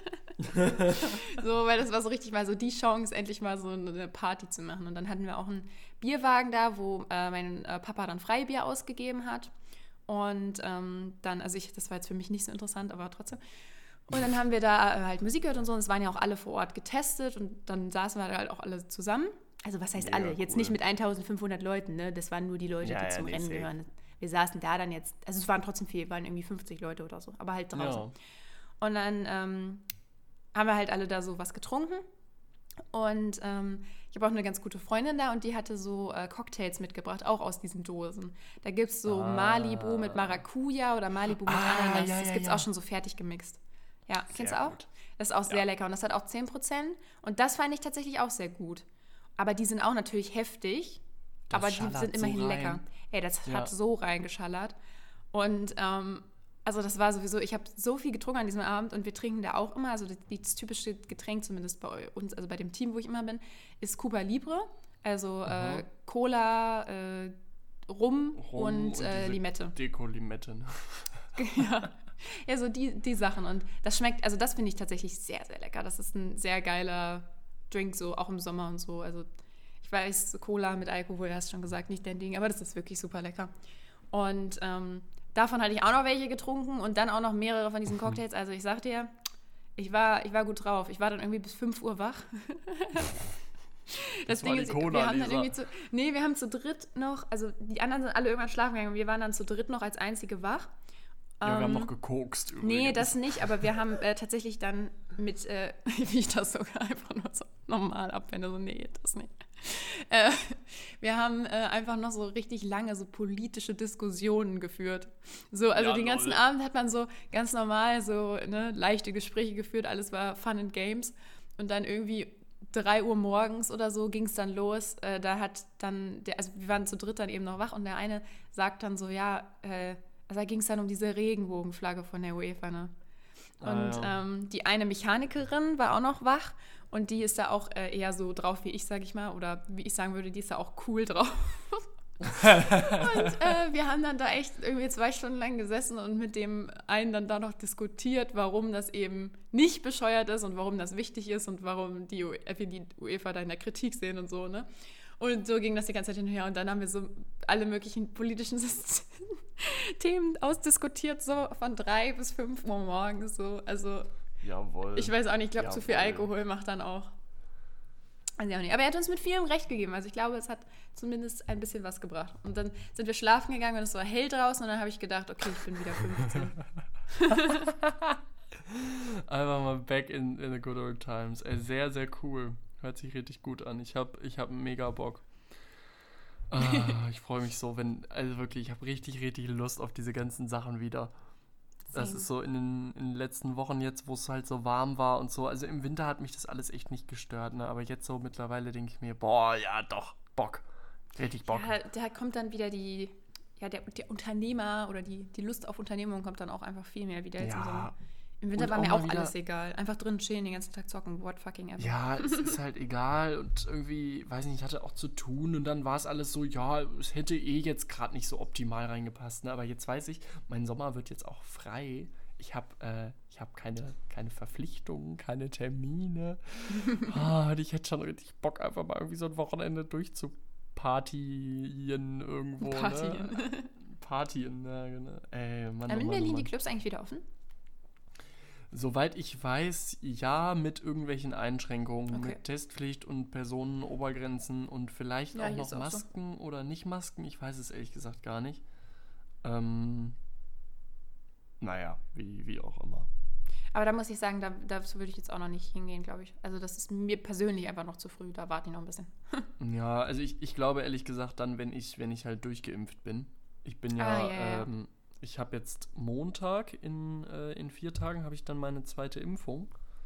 So, weil das war so richtig mal so die Chance, endlich mal so eine Party zu machen. Und dann hatten wir auch einen Bierwagen da, wo äh, mein äh, Papa dann Freibier ausgegeben hat. Und ähm, dann, also ich, das war jetzt für mich nicht so interessant, aber trotzdem. Und dann haben wir da äh, halt Musik gehört und so. Und es waren ja auch alle vor Ort getestet. Und dann saßen wir halt auch alle zusammen. Also was heißt ja, alle? Jetzt cool. Nicht mit eintausendfünfhundert Leuten, ne? Das waren nur die Leute, ja, die ja, zum Rennen safe. Gehören. Wir saßen da dann jetzt, also es waren trotzdem viel, waren irgendwie fünfzig Leute oder so, aber halt draußen. Ja. Und dann ähm, haben wir halt alle da so was getrunken. Und ähm, ich habe auch eine ganz gute Freundin da und die hatte so äh, Cocktails mitgebracht, auch aus diesen Dosen. Da gibt es so ah. Malibu mit Maracuja oder Malibu mit ah, Ananas. Ja, das ja, gibt es ja. auch schon so fertig gemixt. Ja, sehr kennst du auch? Gut. Das ist auch sehr ja. lecker und das hat auch zehn Prozent. Und das fand ich tatsächlich auch sehr gut. Aber die sind auch natürlich heftig, das aber die sind immerhin so lecker. Ey, das ja. hat so reingeschallert. Und ähm, also das war sowieso, ich habe so viel getrunken an diesem Abend und wir trinken da auch immer, also das, das typische Getränk zumindest bei uns, also bei dem Team, wo ich immer bin, ist Cuba Libre, also äh, Cola, äh, Rum, Rum und, und äh, Limette. Deko-Limette. Ne? Ja. Ja, so die, die Sachen. Und das schmeckt, also das finde ich tatsächlich sehr, sehr lecker. Das ist ein sehr geiler Drink, so auch im Sommer und so. Also ich weiß, Cola mit Alkohol, hast du schon gesagt, nicht dein Ding, aber das ist wirklich super lecker. Und ähm, davon hatte ich auch noch welche getrunken und dann auch noch mehrere von diesen Cocktails. Also ich sag dir, Ich war, ich war gut drauf. Ich war dann irgendwie bis fünf Uhr wach. Das, das Ding ist, wir haben dann irgendwie zu, nee, wir haben zu dritt noch, also die anderen sind alle irgendwann schlafen gegangen und wir waren dann zu dritt noch als einzige wach. Ja, ähm, wir haben noch gekokst übrigens. Nee, das nicht, aber wir haben äh, tatsächlich dann mit, äh, wie ich das sogar einfach nur so normal abwende, so nee, das nicht. Äh, wir haben äh, einfach noch so richtig lange so politische Diskussionen geführt. So, also ja, den ganzen lol. Abend hat man so ganz normal so ne, leichte Gespräche geführt, alles war Fun and Games und dann irgendwie drei Uhr morgens oder so ging es dann los. Äh, da hat dann, der, also wir waren zu dritt dann eben noch wach und der eine sagt dann so, ja, äh, also da ging es dann um diese Regenbogenflagge von der UEFA, ne? Und ah, ja. ähm, die eine Mechanikerin war auch noch wach und die ist da auch äh, eher so drauf wie ich, sag ich mal, oder wie ich sagen würde, die ist da auch cool drauf. Und äh, wir haben dann da echt irgendwie zwei Stunden lang gesessen und mit dem einen dann da noch diskutiert, warum das eben nicht bescheuert ist und warum das wichtig ist und warum die, U- die UEFA da in der Kritik sehen und so, ne? Und so ging das die ganze Zeit hin und her und dann haben wir so alle möglichen politischen Themen ausdiskutiert, so von drei bis fünf Uhr morgens, so, also Jawohl. Ich weiß auch nicht, ich glaube, zu viel Alkohol macht dann auch. Also auch nicht. Aber er hat uns mit vielem recht gegeben. Also ich glaube, es hat zumindest ein bisschen was gebracht. Und dann sind wir schlafen gegangen und es war hell draußen und dann habe ich gedacht, okay, ich bin wieder fünfzehn. Einfach mal back in, in the good old times. Ey, sehr, sehr cool. Hört sich richtig gut an. Ich habe ich hab mega Bock. Ah, ich freue mich so, wenn, also wirklich, ich habe richtig, richtig Lust auf diese ganzen Sachen wieder. Das ist so in den, in den letzten Wochen jetzt, wo es halt so warm war und so. Also im Winter hat mich das alles echt nicht gestört, ne? Aber jetzt so mittlerweile denke ich mir, boah, ja doch, Bock. Richtig Bock. Ja, da kommt dann wieder die, ja, der, der Unternehmer oder die, die Lust auf Unternehmung kommt dann auch einfach viel mehr wieder jetzt ja. im Sommer. Im Winter Und war auch mir auch wieder, alles egal. Einfach drin chillen, den ganzen Tag zocken, what fucking ever. Ja, es ist halt egal und irgendwie, weiß nicht, ich hatte auch zu tun und dann war es alles so, ja, es hätte eh jetzt gerade nicht so optimal reingepasst, ne? Aber jetzt weiß ich, mein Sommer wird jetzt auch frei. Ich habe äh, ich hab keine, keine Verpflichtungen, keine Termine. Ah, ich hätte schon richtig Bock, einfach mal irgendwie so ein Wochenende durchzupartien irgendwo. Partien. Ne? Partien, ja, genau. Ey, Mann, Haben in Mann, Berlin Mann. die Clubs eigentlich wieder offen? Soweit ich weiß, ja, mit irgendwelchen Einschränkungen, Okay. mit Testpflicht und Personenobergrenzen und vielleicht Ja, auch hier noch ist auch Masken oder nicht Masken. Ich weiß es ehrlich gesagt gar nicht. Ähm, naja, wie, wie auch immer. Aber da muss ich sagen, da, dazu würde ich jetzt auch noch nicht hingehen, glaube ich. Also das ist mir persönlich einfach noch zu früh, da warte ich noch ein bisschen. Ja, also ich, ich glaube ehrlich gesagt dann, wenn ich, wenn ich halt durchgeimpft bin. Ich bin ja, Ah, ja, ja. ähm, ich habe jetzt Montag, in, äh, in vier Tagen habe ich dann meine zweite Impfung.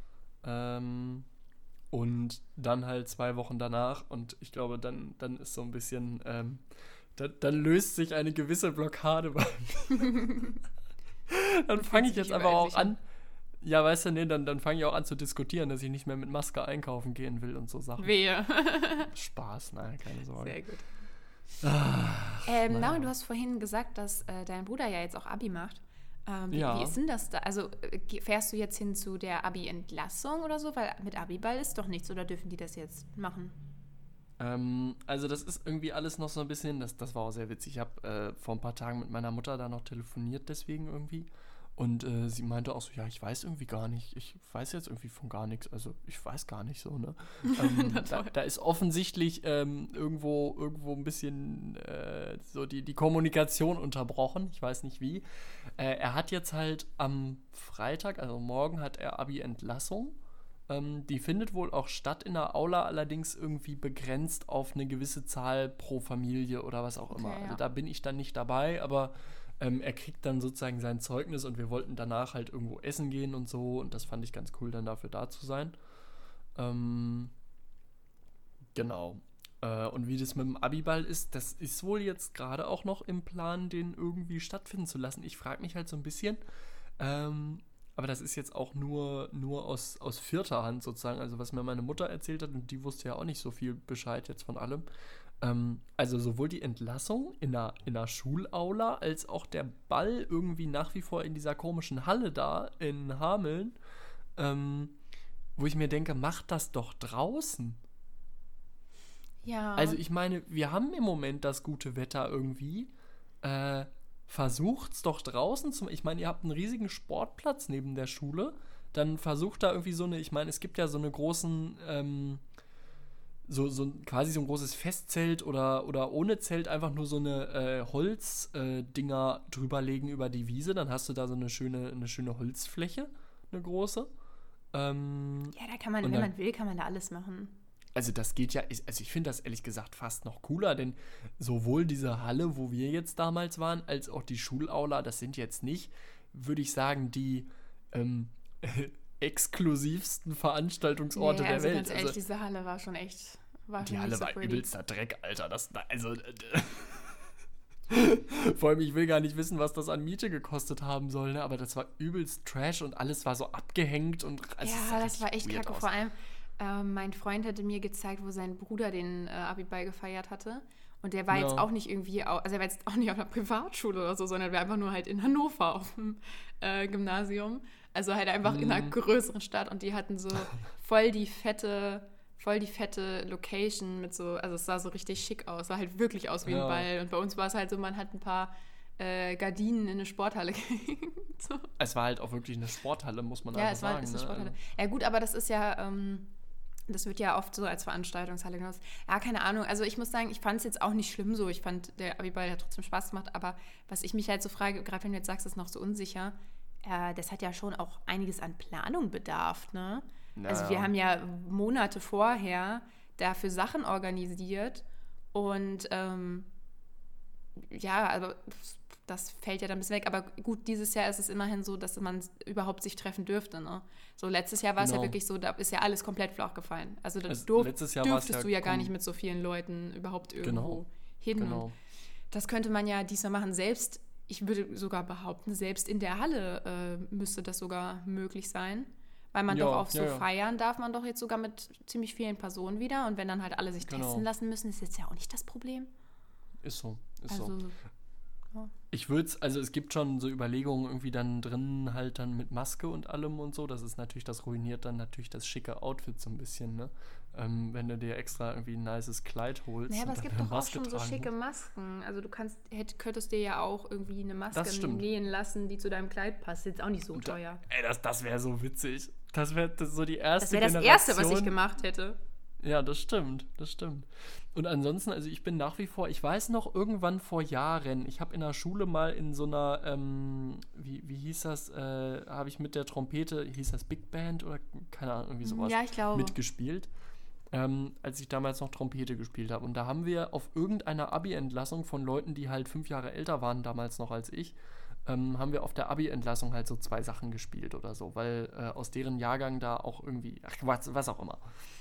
Ähm, und dann halt zwei Wochen danach und ich glaube, dann, dann ist so ein bisschen, ähm, da, dann löst sich eine gewisse Blockade bei mir. Dann fange ich jetzt aber auch an, ja, weißt du, nee, dann, dann fange ich auch an zu diskutieren, dass ich nicht mehr mit Maske einkaufen gehen will und so Sachen. Wehe. Spaß, nein, keine Sorge. Sehr gut. Ach, Ähm, naja. Laura, du hast vorhin gesagt, dass äh, dein Bruder ja jetzt auch Abi macht. Ähm, wie, Ja. wie ist denn das da? Also äh, ge- fährst du jetzt hin zu der Abi-Entlassung oder so? Weil mit Abiball ist doch nichts, oder dürfen die das jetzt machen? Ähm, also das ist irgendwie alles noch so ein bisschen, das, das war auch sehr witzig. Ich habe äh, vor ein paar Tagen mit meiner Mutter da noch telefoniert deswegen irgendwie. Und äh, sie meinte auch so, ja, ich weiß irgendwie gar nicht, ich weiß jetzt irgendwie von gar nichts, also ich weiß gar nicht so, ne? Ähm, da, da ist offensichtlich ähm, irgendwo, irgendwo ein bisschen äh, so die, die Kommunikation unterbrochen, ich weiß nicht wie. Äh, er hat jetzt halt am Freitag, also morgen hat er Abi-Entlassung. Ähm, die findet wohl auch statt in der Aula, allerdings irgendwie begrenzt auf eine gewisse Zahl pro Familie oder was auch immer. Okay, ja. Also da bin ich dann nicht dabei, aber ähm, er kriegt dann sozusagen sein Zeugnis und wir wollten danach halt irgendwo essen gehen und so und das fand ich ganz cool, dann dafür da zu sein. Ähm, genau. Äh, und wie das mit dem Abiball ist, das ist wohl jetzt gerade auch noch im Plan, den irgendwie stattfinden zu lassen. Ich frage mich halt so ein bisschen, ähm, aber das ist jetzt auch nur, nur aus, aus vierter Hand sozusagen, also was mir meine Mutter erzählt hat, und die wusste ja auch nicht so viel Bescheid jetzt von allem. Ähm, also sowohl die Entlassung in der, in der Schulaula, als auch der Ball irgendwie nach wie vor in dieser komischen Halle da in Hameln, ähm, wo ich mir denke, macht das doch draußen. Ja. Also ich meine, wir haben im Moment das gute Wetter irgendwie, äh, versucht's doch draußen zu. Ich meine, ihr habt einen riesigen Sportplatz neben der Schule. dann versucht da irgendwie so eine, ich meine, es gibt ja so eine großen, ähm, so, so quasi so ein großes Festzelt oder, oder ohne Zelt einfach nur so eine äh, Holzdinger äh, drüberlegen über die Wiese, dann hast du da so eine schöne, eine schöne Holzfläche, eine große. Ähm, ja, da kann man, wenn dann, man will, kann man da alles machen. Also das geht ja, also ich finde das ehrlich gesagt fast noch cooler, denn sowohl diese Halle, wo wir jetzt damals waren, als auch die Schulaula, das sind jetzt nicht, würde ich sagen, die ähm, exklusivsten Veranstaltungsorte nee, der also Welt. Ganz ehrlich, also diese Halle war schon echt, war die schon Halle nicht so war pretty. übelster Dreck, Alter. Das, also vor allem, ich will gar nicht wissen, was das an Miete gekostet haben soll, ne? Aber das war übelst Trash und alles war so abgehängt und also ja, das war echt kacke. Aus. Vor allem, äh, mein Freund hatte mir gezeigt, wo sein Bruder den äh, Abiball gefeiert hatte. Und der war ja. jetzt auch nicht irgendwie, au- also er war jetzt auch nicht auf einer Privatschule oder so, sondern er war einfach nur halt in Hannover auf dem äh, Gymnasium. Also halt einfach mm. in einer größeren Stadt und die hatten so voll die fette, voll die fette Location mit so, also es sah so richtig schick aus, sah halt wirklich aus wie ja. ein Ball. Und bei uns war es halt so, man hat ein paar äh, Gardinen in eine Sporthalle gekriegt. so. Es war halt auch wirklich eine Sporthalle, muss man ja, einfach sagen. Ja, es war eine ne? Sporthalle. Ja gut, aber das ist ja, ähm, das wird ja oft so als Veranstaltungshalle genutzt. Ja, keine Ahnung. Also ich muss sagen, ich fand es jetzt auch nicht schlimm so. Ich fand, der Abiball hat trotzdem Spaß gemacht. Aber was ich mich halt so frage, gerade wenn du jetzt sagst, ist noch so unsicher, äh, das hat ja schon auch einiges an Planung bedarf, ne? Ja. Also wir haben ja Monate vorher dafür Sachen organisiert und ähm, ja, also das fällt ja dann ein bisschen weg. Aber gut, dieses Jahr ist es immerhin so, dass man überhaupt sich treffen dürfte. Ne? So letztes Jahr war es genau. ja wirklich so, da ist ja alles komplett flach gefallen. Also da also durf, letztes Jahr dürftest ja du ja gar nicht mit so vielen Leuten überhaupt irgendwo genau. hin. Genau. Das könnte man ja diesmal machen. Selbst, ich würde sogar behaupten, selbst in der Halle äh, müsste das sogar möglich sein. Weil man ja, doch auf so ja, ja. feiern darf man doch jetzt sogar mit ziemlich vielen Personen wieder. Und wenn dann halt alle sich genau. testen lassen müssen, ist jetzt ja auch nicht das Problem. Ist so, ist also, so. Ja. Ich würde es, also es gibt schon so Überlegungen irgendwie dann drin halt dann mit Maske und allem und so. Das ist natürlich, das ruiniert dann natürlich das schicke Outfit so ein bisschen, ne? Ähm, wenn du dir extra irgendwie ein nices Kleid holst. Naja, aber es gibt doch auch schon so schicke musst. Masken. Also du kannst, hätt, könntest dir ja auch irgendwie eine Maske nähen lassen, die zu deinem Kleid passt. Ist jetzt auch nicht so und teuer. Da, ey, das, das wäre so witzig. Das wäre so die erste Das wäre das Erste, was ich gemacht hätte. Ja, das stimmt, das stimmt. Und ansonsten, also ich bin nach wie vor, ich weiß noch, irgendwann vor Jahren, ich habe in der Schule mal in so einer, ähm, wie, wie hieß das, äh, habe ich mit der Trompete, hieß das Big Band oder keine Ahnung, irgendwie sowas, ja, ich glaube. mitgespielt, ähm, als ich damals noch Trompete gespielt habe. Und da haben wir auf irgendeiner Abi-Entlassung von Leuten, die halt fünf Jahre älter waren damals noch als ich, ähm, haben wir auf der Abi-Entlassung halt so zwei Sachen gespielt oder so, weil äh, aus deren Jahrgang da auch irgendwie, ach, was, was auch immer.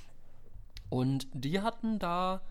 Und die hatten da,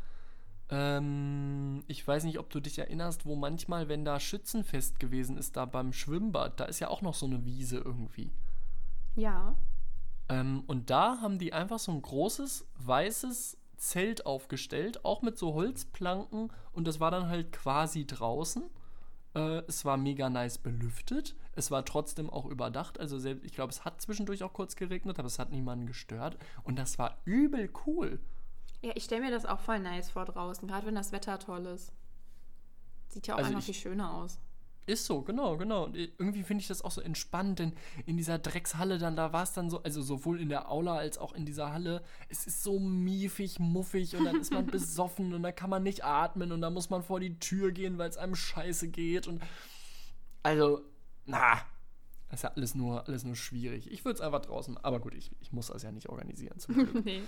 ähm, ich weiß nicht, ob du dich erinnerst, wo manchmal, wenn da Schützenfest gewesen ist, da beim Schwimmbad, da ist ja auch noch so eine Wiese irgendwie. Ja. Ähm, und da haben die einfach so ein großes, weißes Zelt aufgestellt, auch mit so Holzplanken, und das war dann halt quasi draußen. Äh, es war mega nice belüftet. Es war trotzdem auch überdacht. Also selbst, ich glaube, es hat zwischendurch auch kurz geregnet, aber es hat niemanden gestört. Und das war übel cool. Ja, ich stelle mir das auch voll nice vor draußen, gerade wenn das Wetter toll ist. Sieht ja auch also einfach ich, viel schöner aus. Ist so, genau, genau. Und irgendwie finde ich das auch so entspannt, denn in dieser Dreckshalle dann, da war es dann so, also sowohl in der Aula als auch in dieser Halle, es ist so miefig, muffig und dann ist man besoffen und dann kann man nicht atmen und dann muss man vor die Tür gehen, weil es einem scheiße geht und also, na, das ist ja alles nur, alles nur schwierig. Ich würde es einfach draußen, aber gut, ich, ich muss das ja nicht organisieren zum Glück. Nee.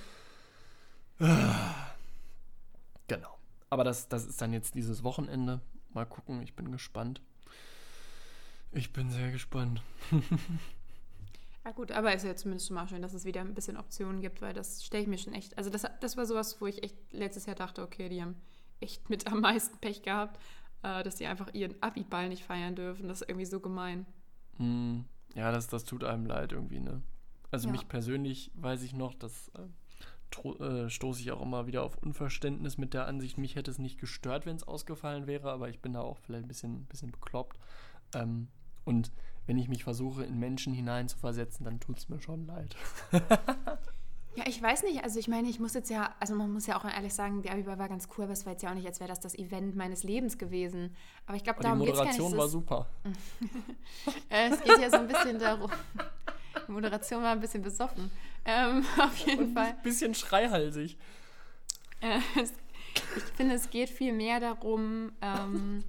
Genau. Aber das, das ist dann jetzt dieses Wochenende. Mal gucken, ich bin gespannt. Ich bin sehr gespannt. Ja gut, aber ist ja zumindest schon mal schön, dass es wieder ein bisschen Optionen gibt, weil das stelle ich mir schon echt, also das, das war sowas, wo ich echt letztes Jahr dachte, okay, die haben echt mit am meisten Pech gehabt, äh, dass die einfach ihren Abi-Ball nicht feiern dürfen. Das ist irgendwie so gemein. Mm, ja, das, das tut einem leid irgendwie, ne? Also Ja. mich persönlich weiß ich noch, dass äh, tro- äh, stoße ich auch immer wieder auf Unverständnis mit der Ansicht, mich hätte es nicht gestört, wenn es ausgefallen wäre, aber ich bin da auch vielleicht ein bisschen, bisschen bekloppt. Ähm, und wenn ich mich versuche, in Menschen hineinzuversetzen, dann tut es mir schon leid. Ja, ich weiß nicht, also ich meine, ich muss jetzt ja, also man muss ja auch ehrlich sagen, der Abi-Ball war ganz cool, aber es war jetzt ja auch nicht, als wäre das das Event meines Lebens gewesen. Aber ich glaube, Aber die darum geht es gar nicht. Moderation es war ist- super. Äh, Es geht ja so ein bisschen darum, Moderation war ein bisschen besoffen. Ähm, auf jeden Und Fall. ein bisschen schreihalsig. Äh, es, ich finde, es geht viel mehr darum, ähm,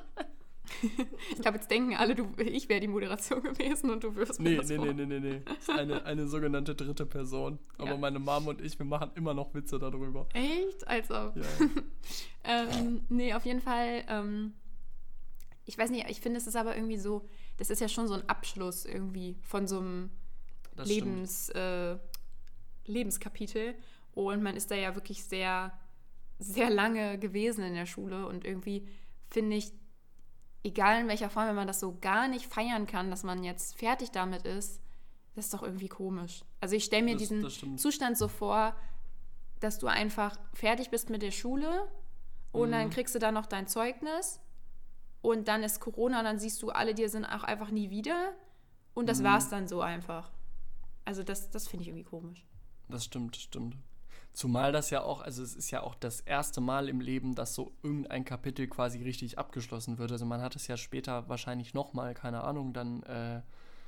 ich glaube, jetzt denken alle, du, ich wäre die Moderation gewesen und du wirst Nee, mir das nee, vor. nee, nee, nee, nee. Das ist eine, eine sogenannte dritte Person. Aber Ja. meine Mom und ich, wir machen immer noch Witze darüber. Echt? Also, Ja. ähm, nee, auf jeden Fall, ähm, ich weiß nicht, ich finde, es ist aber irgendwie so, das ist ja schon so ein Abschluss irgendwie von so einem Das stimmt. Lebens, äh, Lebenskapitel. Und man ist da ja wirklich sehr, sehr lange gewesen in der Schule. Und irgendwie finde ich, egal in welcher Form, wenn man das so gar nicht feiern kann, dass man jetzt fertig damit ist, das ist doch irgendwie komisch. Also ich stelle mir Das- diesen das stimmt. Zustand so vor, dass du einfach fertig bist mit der Schule und Mhm. dann kriegst du da noch dein Zeugnis und dann ist Corona und dann siehst du, alle dir sind auch einfach nie wieder und das Mhm. war's dann so einfach. Also das, das finde ich irgendwie komisch. Das stimmt, stimmt. Zumal das ja auch, also es ist ja auch das erste Mal im Leben, dass so irgendein Kapitel quasi richtig abgeschlossen wird. Also man hat es ja später wahrscheinlich nochmal, keine Ahnung, dann, äh,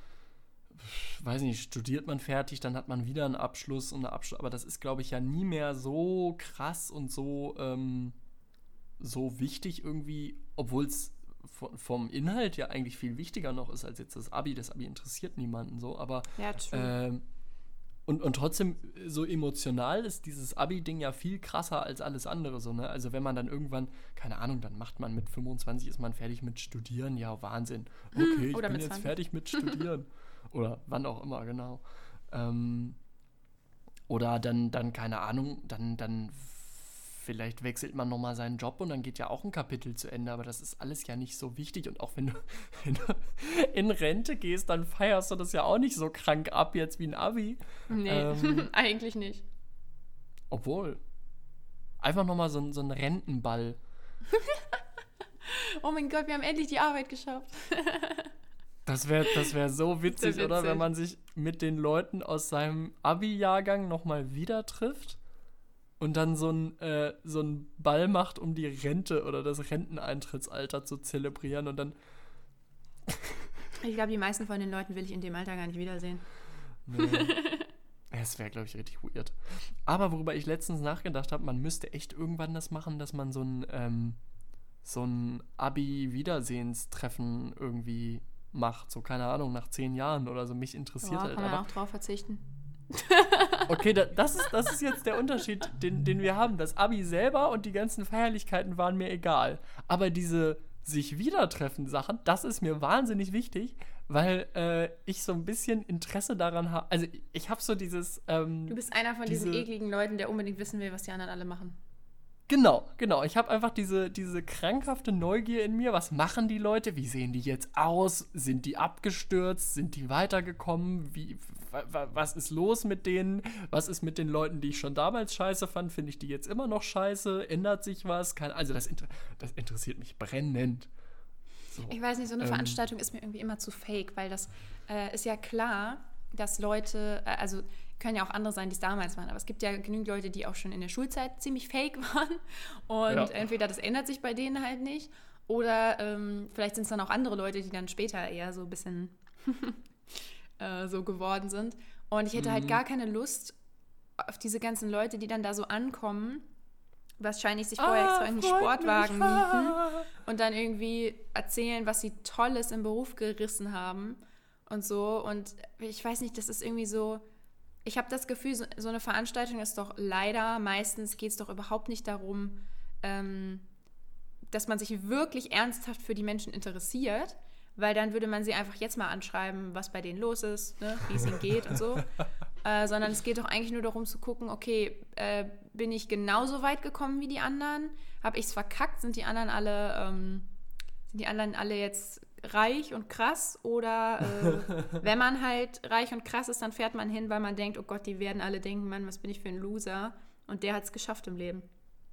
weiß nicht, studiert man fertig, dann hat man wieder einen Abschluss und eine Abschluss, aber das ist, glaube ich, ja nie mehr so krass und so, ähm, so wichtig irgendwie, obwohl es von, vom Inhalt ja eigentlich viel wichtiger noch ist als jetzt das Abi. Das Abi interessiert niemanden so, aber Ja, true. ähm, Und, und trotzdem, so emotional ist dieses Abi-Ding ja viel krasser als alles andere. So, ne? Also wenn man dann irgendwann, keine Ahnung, dann macht man mit fünfundzwanzig, ist man fertig mit Studieren. Ja, Wahnsinn. Okay, ich Oder bin mit jetzt zwanzig. fertig mit Studieren. Oder wann auch immer, genau. Ähm, oder dann, dann, keine Ahnung, dann, dann vielleicht wechselt man nochmal seinen Job und dann geht ja auch ein Kapitel zu Ende. Aber das ist alles ja nicht so wichtig. Und auch wenn du, wenn du in Rente gehst, dann feierst du das ja auch nicht so krank ab jetzt wie ein Abi. Nee, ähm, eigentlich nicht. Obwohl. Einfach nochmal so, ein- so ein Rentenball. Oh mein Gott, wir haben endlich die Arbeit geschafft. Das wäre das wär so witzig, Sehr oder? witzig. Wenn man sich mit den Leuten aus seinem Abi-Jahrgang nochmal wieder trifft und dann so ein, äh, so ein Ball macht, um die Rente oder das Renteneintrittsalter zu zelebrieren und dann. Ich glaube, die meisten von den Leuten will ich in dem Alter gar nicht wiedersehen. Nee. Es wäre, glaube ich, richtig weird. Aber worüber ich letztens nachgedacht habe, man müsste echt irgendwann das machen, dass man so ein, ähm, so ein Abi-Wiedersehenstreffen irgendwie macht. So, keine Ahnung, nach zehn Jahren oder so. Mich interessiert Ja, halt. kann man Aber auch drauf verzichten. okay, da, das, ist, das ist jetzt der Unterschied, den, den wir haben. Das Abi selber und die ganzen Feierlichkeiten waren mir egal. Aber diese sich wieder treffen Sachen, das ist mir wahnsinnig wichtig, weil äh, ich so ein bisschen Interesse daran habe. Also ich habe so dieses... Ähm, Du bist einer von diesen diese- ekligen Leuten, der unbedingt wissen will, was die anderen alle machen. Genau, genau. Ich habe einfach diese, diese krankhafte Neugier in mir. Was machen die Leute? Wie sehen die jetzt aus? Sind die abgestürzt? Sind die weitergekommen? Wie, wa- wa- was ist los mit denen? Was ist mit den Leuten, die ich schon damals scheiße fand? Finde ich die jetzt immer noch scheiße? Ändert sich was? Kein, also das, inter, das interessiert mich brennend. So. Ich weiß nicht, so eine Ähm. Veranstaltung ist mir irgendwie immer zu fake, weil das äh, ist ja klar, dass Leute, äh, also können ja auch andere sein, die es damals waren, aber es gibt ja genügend Leute, die auch schon in der Schulzeit ziemlich fake waren und Ja. entweder das ändert sich bei denen halt nicht oder ähm, vielleicht sind es dann auch andere Leute, die dann später eher so ein bisschen äh, so geworden sind und ich hätte halt Mhm. gar keine Lust auf diese ganzen Leute, die dann da so ankommen, wahrscheinlich sich vorher extra einen Sportwagen mieten und dann irgendwie erzählen, was sie Tolles im Beruf gerissen haben und so. Und ich weiß nicht, das ist irgendwie so, ich habe das Gefühl, so, so eine Veranstaltung ist doch leider, meistens geht es doch überhaupt nicht darum, ähm, dass man sich wirklich ernsthaft für die Menschen interessiert, weil dann würde man sie einfach jetzt mal anschreiben, was bei denen los ist, ne, wie es ihnen geht und so. Äh, sondern es geht doch eigentlich nur darum zu gucken, okay, äh, bin ich genauso weit gekommen wie die anderen? Habe ich es verkackt? Sind die anderen alle, ähm, sind die anderen alle jetzt reich und krass? Oder äh, wenn man halt reich und krass ist, dann fährt man hin, weil man denkt, oh Gott, die werden alle denken, Mann, was bin ich für ein Loser? Und der hat es geschafft im Leben.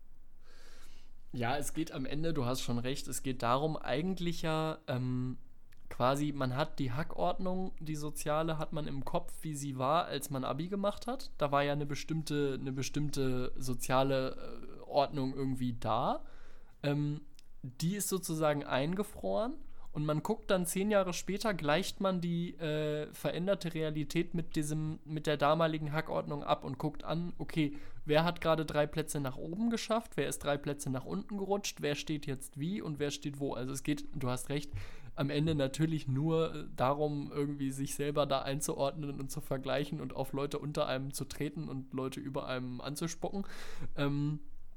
Ja, es geht am Ende, du hast schon recht, es geht darum, eigentlich ja ähm, quasi, man hat die Hackordnung, die soziale, hat man im Kopf, wie sie war, als man Abi gemacht hat. Da war ja eine bestimmte, eine bestimmte soziale äh, Ordnung irgendwie da. Ähm, die ist sozusagen eingefroren und man guckt dann zehn Jahre später, gleicht man die äh, veränderte Realität mit diesem, mit der damaligen Hackordnung ab und guckt an, okay, wer hat gerade drei Plätze nach oben geschafft, wer ist drei Plätze nach unten gerutscht, wer steht jetzt wie und wer steht wo. Also es geht, du hast recht, am Ende natürlich nur darum, irgendwie sich selber da einzuordnen und zu vergleichen und auf Leute unter einem zu treten und Leute über einem anzuspucken. Ähm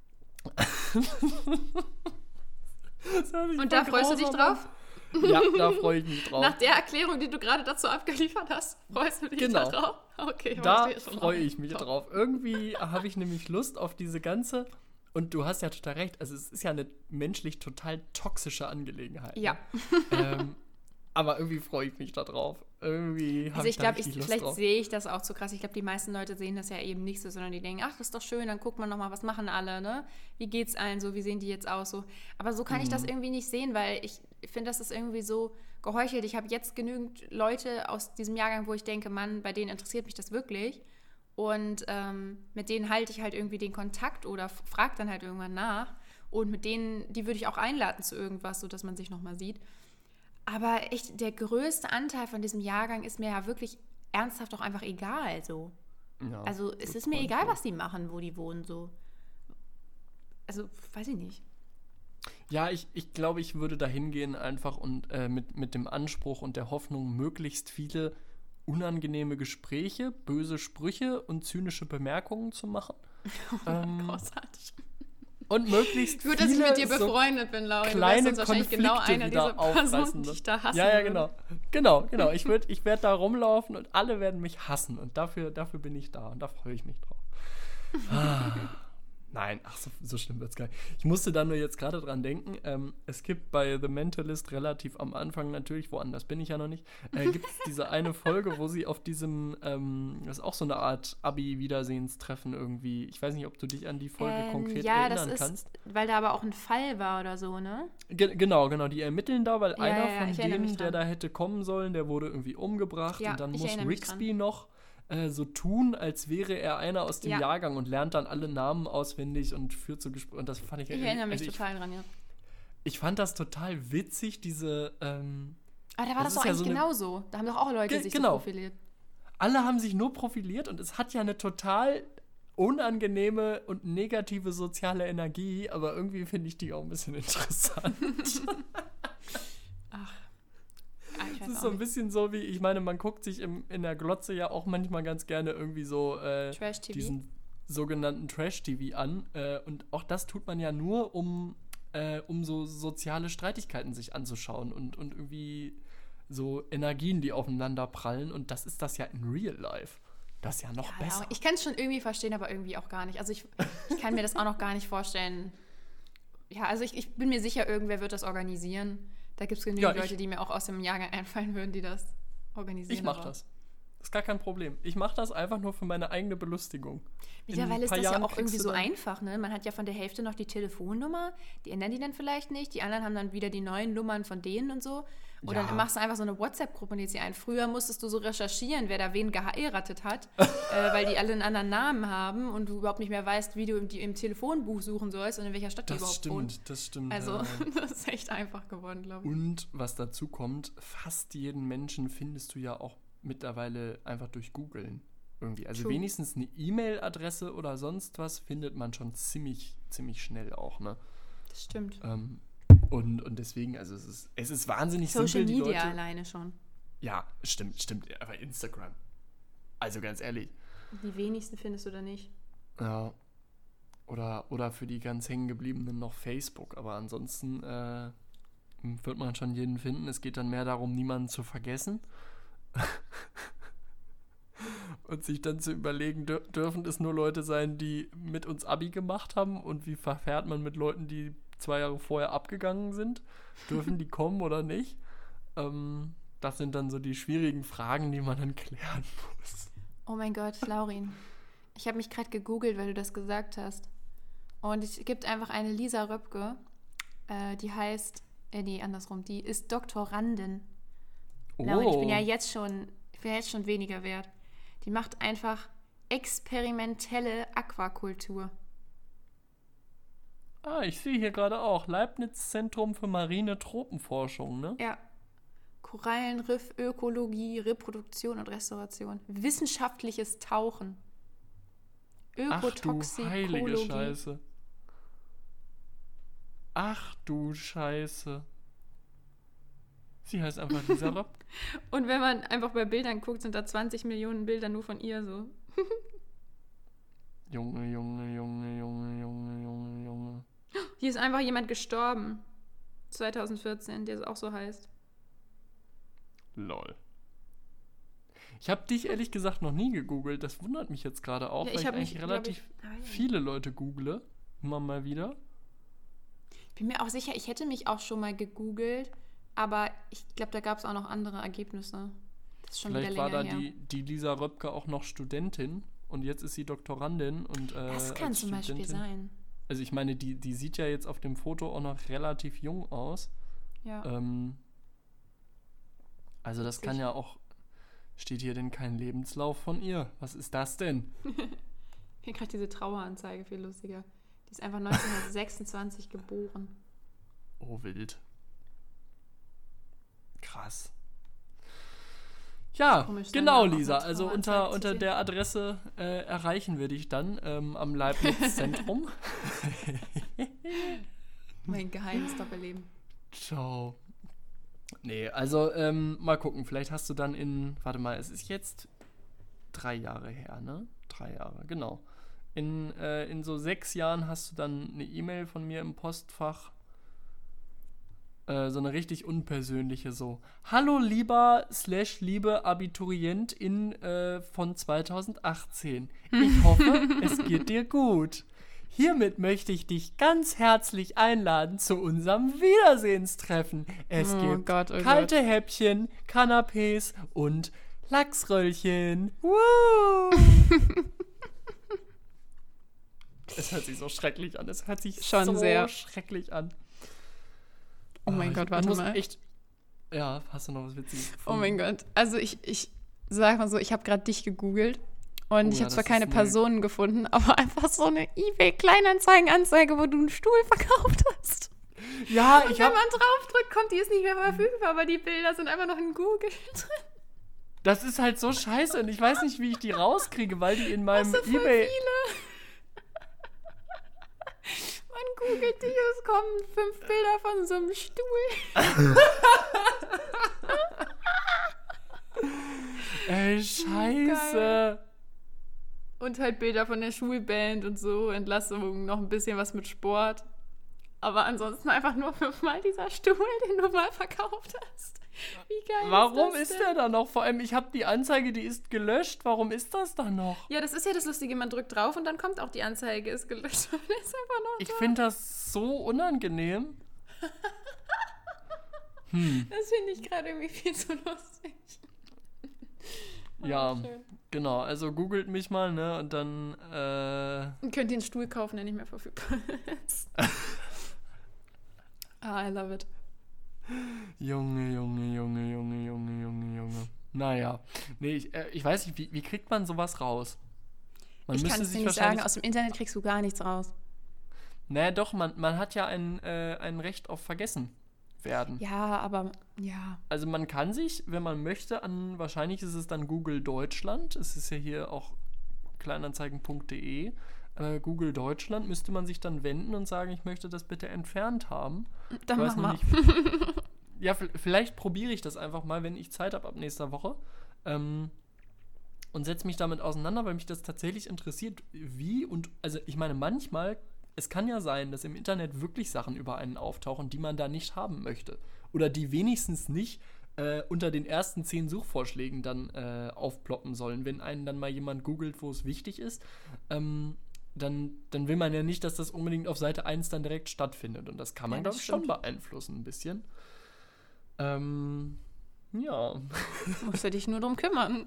und da freust du dich drauf? Ja, da freue ich mich drauf. Nach der Erklärung, die du gerade dazu abgeliefert hast, freust du dich genau. da drauf? Okay, da freue ich mich Top. drauf. Irgendwie habe ich nämlich Lust auf diese ganze, und du hast ja total recht, also es ist ja eine menschlich total toxische Angelegenheit. Ja. Ne? ähm, aber irgendwie freue ich mich da drauf. Irgendwie habe also ich ich da glaube, Lust vielleicht drauf. sehe ich das auch zu krass. Ich glaube, die meisten Leute sehen das ja eben nicht so, sondern die denken, ach, das ist doch schön, dann guckt man nochmal, was machen alle, ne? Wie geht's allen so, wie sehen die jetzt aus so? Aber so kann mhm. ich das irgendwie nicht sehen, weil ich finde, das ist irgendwie so geheuchelt. Ich habe jetzt genügend Leute aus diesem Jahrgang, wo ich denke, Mann, bei denen interessiert mich das wirklich. Und ähm, mit denen halte ich halt irgendwie den Kontakt oder f- frage dann halt irgendwann nach. Und mit denen, die würde ich auch einladen zu irgendwas, sodass man sich nochmal sieht. Aber echt, der größte Anteil von diesem Jahrgang ist mir ja wirklich ernsthaft auch einfach egal. So. Ja, also es ist mir egal, was die machen, wo die wohnen. So. Also, weiß ich nicht. Ja, ich, ich glaube, ich würde da hingehen einfach und äh, mit, mit dem Anspruch und der Hoffnung, möglichst viele unangenehme Gespräche, böse Sprüche und zynische Bemerkungen zu machen. Oh, ähm, großartig. Und möglichst Gut, viele dass ich mit dir so befreundet bin, Laura. Kleine du wärst wahrscheinlich Konflikte genau einer dieser Personen, die ich da hasse. Ja, ja, genau. Genau, genau. Ich, würd, ich werde da rumlaufen und alle werden mich hassen. Und dafür, dafür bin ich da und da freue ich mich drauf. Ah. Nein, ach, so, so schlimm wird es gar nicht. Ich musste da nur jetzt gerade dran denken, ähm, es gibt bei The Mentalist relativ am Anfang natürlich, woanders bin ich ja noch nicht, äh, gibt es diese eine Folge, wo sie auf diesem, ähm, das ist auch so eine Art Abi-Wiedersehenstreffen irgendwie, ich weiß nicht, ob du dich an die Folge ähm, konkret ja, erinnern das ist, kannst. Weil da aber auch ein Fall war oder so, ne? Ge- genau, genau, die ermitteln da, weil Ja, einer ja, ja, von ich erinnere denen, mich der dran. da hätte kommen sollen, der wurde irgendwie umgebracht Ja, und dann ich muss erinnere mich Rixby dran. noch äh, so tun, als wäre er einer aus dem Ja. Jahrgang und lernt dann alle Namen auswendig und führt so Gespräche. Und das fand ich Ich erinnere mich also ich, total dran, ja. ich fand das total witzig, diese. Ähm, Aber da war das das, ist doch ja eigentlich so eine- genauso. Da haben doch auch Leute Ge- sich genau. so profiliert. alle haben sich nur profiliert und es hat ja eine total unangenehme und negative soziale Energie, aber irgendwie finde ich die auch ein bisschen interessant. Ach. Ah, ich Das weiß ist auch so ein nicht. bisschen so wie, ich meine, man guckt sich im, in der Glotze ja auch manchmal ganz gerne irgendwie so äh, Trash-T V. diesen sogenannten Trash-T V an. Äh, und auch das tut man ja nur, um, äh, um so soziale Streitigkeiten sich anzuschauen und, und irgendwie so Energien, die aufeinander prallen. Und das ist das ja in Real Life. Das ist ja noch Ja, besser. ich kann es schon irgendwie verstehen, aber irgendwie auch gar nicht. Also ich, ich kann mir das auch noch gar nicht vorstellen. Ja, also ich, ich bin mir sicher, irgendwer wird das organisieren. Da gibt es genügend Ja, ich- Leute, die mir auch aus dem Jahrgang einfallen würden, die das organisieren. Ich mach aber das. Das ist gar kein Problem. Ich mache das einfach nur für meine eigene Belustigung. In ein Mittlerweile ist paar das ja Jahren auch irgendwie kriegst so du dann- einfach, ne? Man hat ja von der Hälfte noch die Telefonnummer, die ändern die dann vielleicht nicht, die anderen haben dann wieder die neuen Nummern von denen und so. Und Ja. dann machst du einfach so eine WhatsApp-Gruppe und lädst sie ein. Früher musstest du so recherchieren, wer da wen geheiratet hat, äh, weil die alle einen anderen Namen haben und du überhaupt nicht mehr weißt, wie du die im Telefonbuch suchen sollst und in welcher Stadt die Das überhaupt wohnen. stimmt, das stimmt. Also, ja. das ist echt einfach geworden, glaube ich. Und was dazu kommt, fast jeden Menschen findest du ja auch mittlerweile einfach durch Googlen irgendwie. Also True. wenigstens eine E-Mail-Adresse oder sonst was findet man schon ziemlich, ziemlich schnell auch, ne? Das stimmt. Ähm, und, und deswegen, also es ist, es ist wahnsinnig Social simpel, die Media Leute. alleine schon. Ja, stimmt, stimmt. Aber Instagram. Also ganz ehrlich. Die wenigsten findest du da nicht. Ja. Oder, oder für die ganz hängengebliebenen noch Facebook. Aber ansonsten äh, wird man schon jeden finden. Es geht dann mehr darum, niemanden zu vergessen. Und sich dann zu überlegen, dür- dürfen es nur Leute sein, die mit uns Abi gemacht haben? Und wie verfährt man mit Leuten, die zwei Jahre vorher abgegangen sind? Dürfen die kommen oder nicht? Ähm, das sind dann so die schwierigen Fragen, die man dann klären muss. Oh mein Gott, Laurin. Ich habe mich gerade gegoogelt, weil du das gesagt hast. Und es gibt einfach eine Lisa Röpke, äh, die heißt, äh, nee, andersrum, die ist Doktorandin. Oh. Laurin, ich bin ja jetzt schon, ich bin ja jetzt schon weniger wert. Die macht einfach experimentelle Aquakultur. Ah, ich sehe hier gerade auch. Leibniz-Zentrum für marine Tropenforschung, ne? Ja. Korallenriff, Ökologie, Reproduktion und Restauration. Wissenschaftliches Tauchen. Ach du heilige Ökotoxikologie. Scheiße. Ach du Scheiße. Sie heißt einfach Lisa Röpke. Und wenn man einfach bei Bildern guckt, sind da zwanzig Millionen Bilder nur von ihr so. Junge, Junge, Junge, Junge, Junge, Junge, Junge. Hier ist einfach jemand gestorben. zwanzig vierzehn, der auch so heißt. Lol. Ich habe dich ehrlich gesagt noch nie gegoogelt. Das wundert mich jetzt gerade auch, Ja, weil ich ich hab eigentlich mich, relativ glaub ich, viele Leute google. Immer mal wieder. Ich bin mir auch sicher, ich hätte mich auch schon mal gegoogelt, aber ich glaube, da gab es auch noch andere Ergebnisse. Das ist schon Vielleicht wieder war länger da her. die, die Lisa Röpke auch noch Studentin und jetzt ist sie Doktorandin. Und, äh, Das kann als zum Beispiel Studentin- sein. Also ich meine, die, die sieht ja jetzt auf dem Foto auch noch relativ jung aus. Ja. Ähm, also das Witzig. kann ja auch... Steht hier denn kein Lebenslauf von ihr? Was ist das denn? Hier kriegt diese Traueranzeige viel lustiger. Die ist einfach neunzehnhundertsechsundzwanzig geboren. Oh, wild. Krass. Ja, Komisch, dann genau, auch noch Lisa. eine Also Traueranzeige unter, zu unter sehen. der Adresse äh, erreichen wir dich dann ähm, am Leibniz-Zentrum. Mein geheimes Doppelleben. Ciao. Nee, also ähm, mal gucken. Vielleicht hast du dann in, warte mal, es ist jetzt drei Jahre her, ne? Drei Jahre, genau. In, äh, in so sechs Jahren hast du dann eine E-Mail von mir im Postfach. Äh, so eine richtig unpersönliche so. Hallo lieber slash liebe Abiturientin äh, von zweitausendachtzehn. Ich hoffe, es geht dir gut. Hiermit möchte ich dich ganz herzlich einladen zu unserem Wiedersehenstreffen. Es Oh gibt Gott, oh kalte Häppchen, Canapés und Lachsröllchen. Woo! Es hört sich so schrecklich an. Es hört sich Schon so sehr. schrecklich an. Oh mein ich, Gott, ich warte muss mal. Echt, ja, hast du noch was Witziges Oh gefunden? mein Gott. Also ich, ich sag mal so, ich habe gerade dich gegoogelt und Oh ich ja, habe zwar das keine ist eine- Personen gefunden, aber einfach so eine eBay-Kleinanzeigen-Anzeige, wo du einen Stuhl verkauft hast. Ja, Und ich wenn habe man draufdrückt, kommt die ist nicht mehr verfügbar, aber die Bilder sind einfach noch in Google drin. Das ist halt so scheiße und ich weiß nicht, wie ich die rauskriege, weil die in meinem Hast du voll eBay... viele? Man googelt die, es kommen fünf Bilder von so einem Stuhl. Ey, scheiße. Geil. Und halt Bilder von der Schulband und so, Entlassungen, noch ein bisschen was mit Sport. Aber ansonsten einfach nur fünfmal dieser Stuhl, den du mal verkauft hast. Wie geil Warum ist, das ist denn? der da noch? Vor allem, ich habe die Anzeige, die ist gelöscht. Warum ist das da noch? Ja, das ist ja das Lustige, man drückt drauf und dann kommt auch die Anzeige, ist gelöscht. Und der ist einfach noch Ich da. finde das so unangenehm. Hm, Das finde ich gerade irgendwie viel zu lustig. ja, schön. genau. Also googelt mich mal, ne? Und dann, äh... Und könnt ihr einen Stuhl kaufen, der nicht mehr verfügbar ist. Ah, I love it. Junge, Junge, Junge, Junge, Junge, Junge, Junge. Naja. Nee, ich, äh, ich weiß nicht, wie, wie kriegt man sowas raus? Man Ich kann müsste es dir sich nicht sagen, wahrscheinlich- aus dem Internet kriegst du gar nichts raus. Naja, doch, man, man hat ja ein, äh, ein Recht auf Vergessen werden. Ja, aber ja. Also man kann sich, wenn man möchte, an, wahrscheinlich ist es dann Google Deutschland, es ist ja hier auch kleinanzeigen punkt de, äh, Google Deutschland, müsste man sich dann wenden und sagen, ich möchte das bitte entfernt haben. Dann Ich mach weiß noch mal. nicht- Ja, v- vielleicht probiere ich das einfach mal, wenn ich Zeit habe ab nächster Woche. Ähm, und setze mich damit auseinander, weil mich das tatsächlich interessiert, wie und, also ich meine, manchmal, es kann ja sein, dass im Internet wirklich Sachen über einen auftauchen, die man da nicht haben möchte. Oder die wenigstens nicht äh, unter den ersten zehn Suchvorschlägen dann äh, aufploppen sollen. Wenn einen dann mal jemand googelt, wo es wichtig ist, ähm, dann, dann will man ja nicht, dass das unbedingt auf Seite eins dann direkt stattfindet. Und das kann man, Ja, glaube das ich, schon stimmt. beeinflussen ein bisschen. Ähm, ja. Musst du dich nur drum kümmern.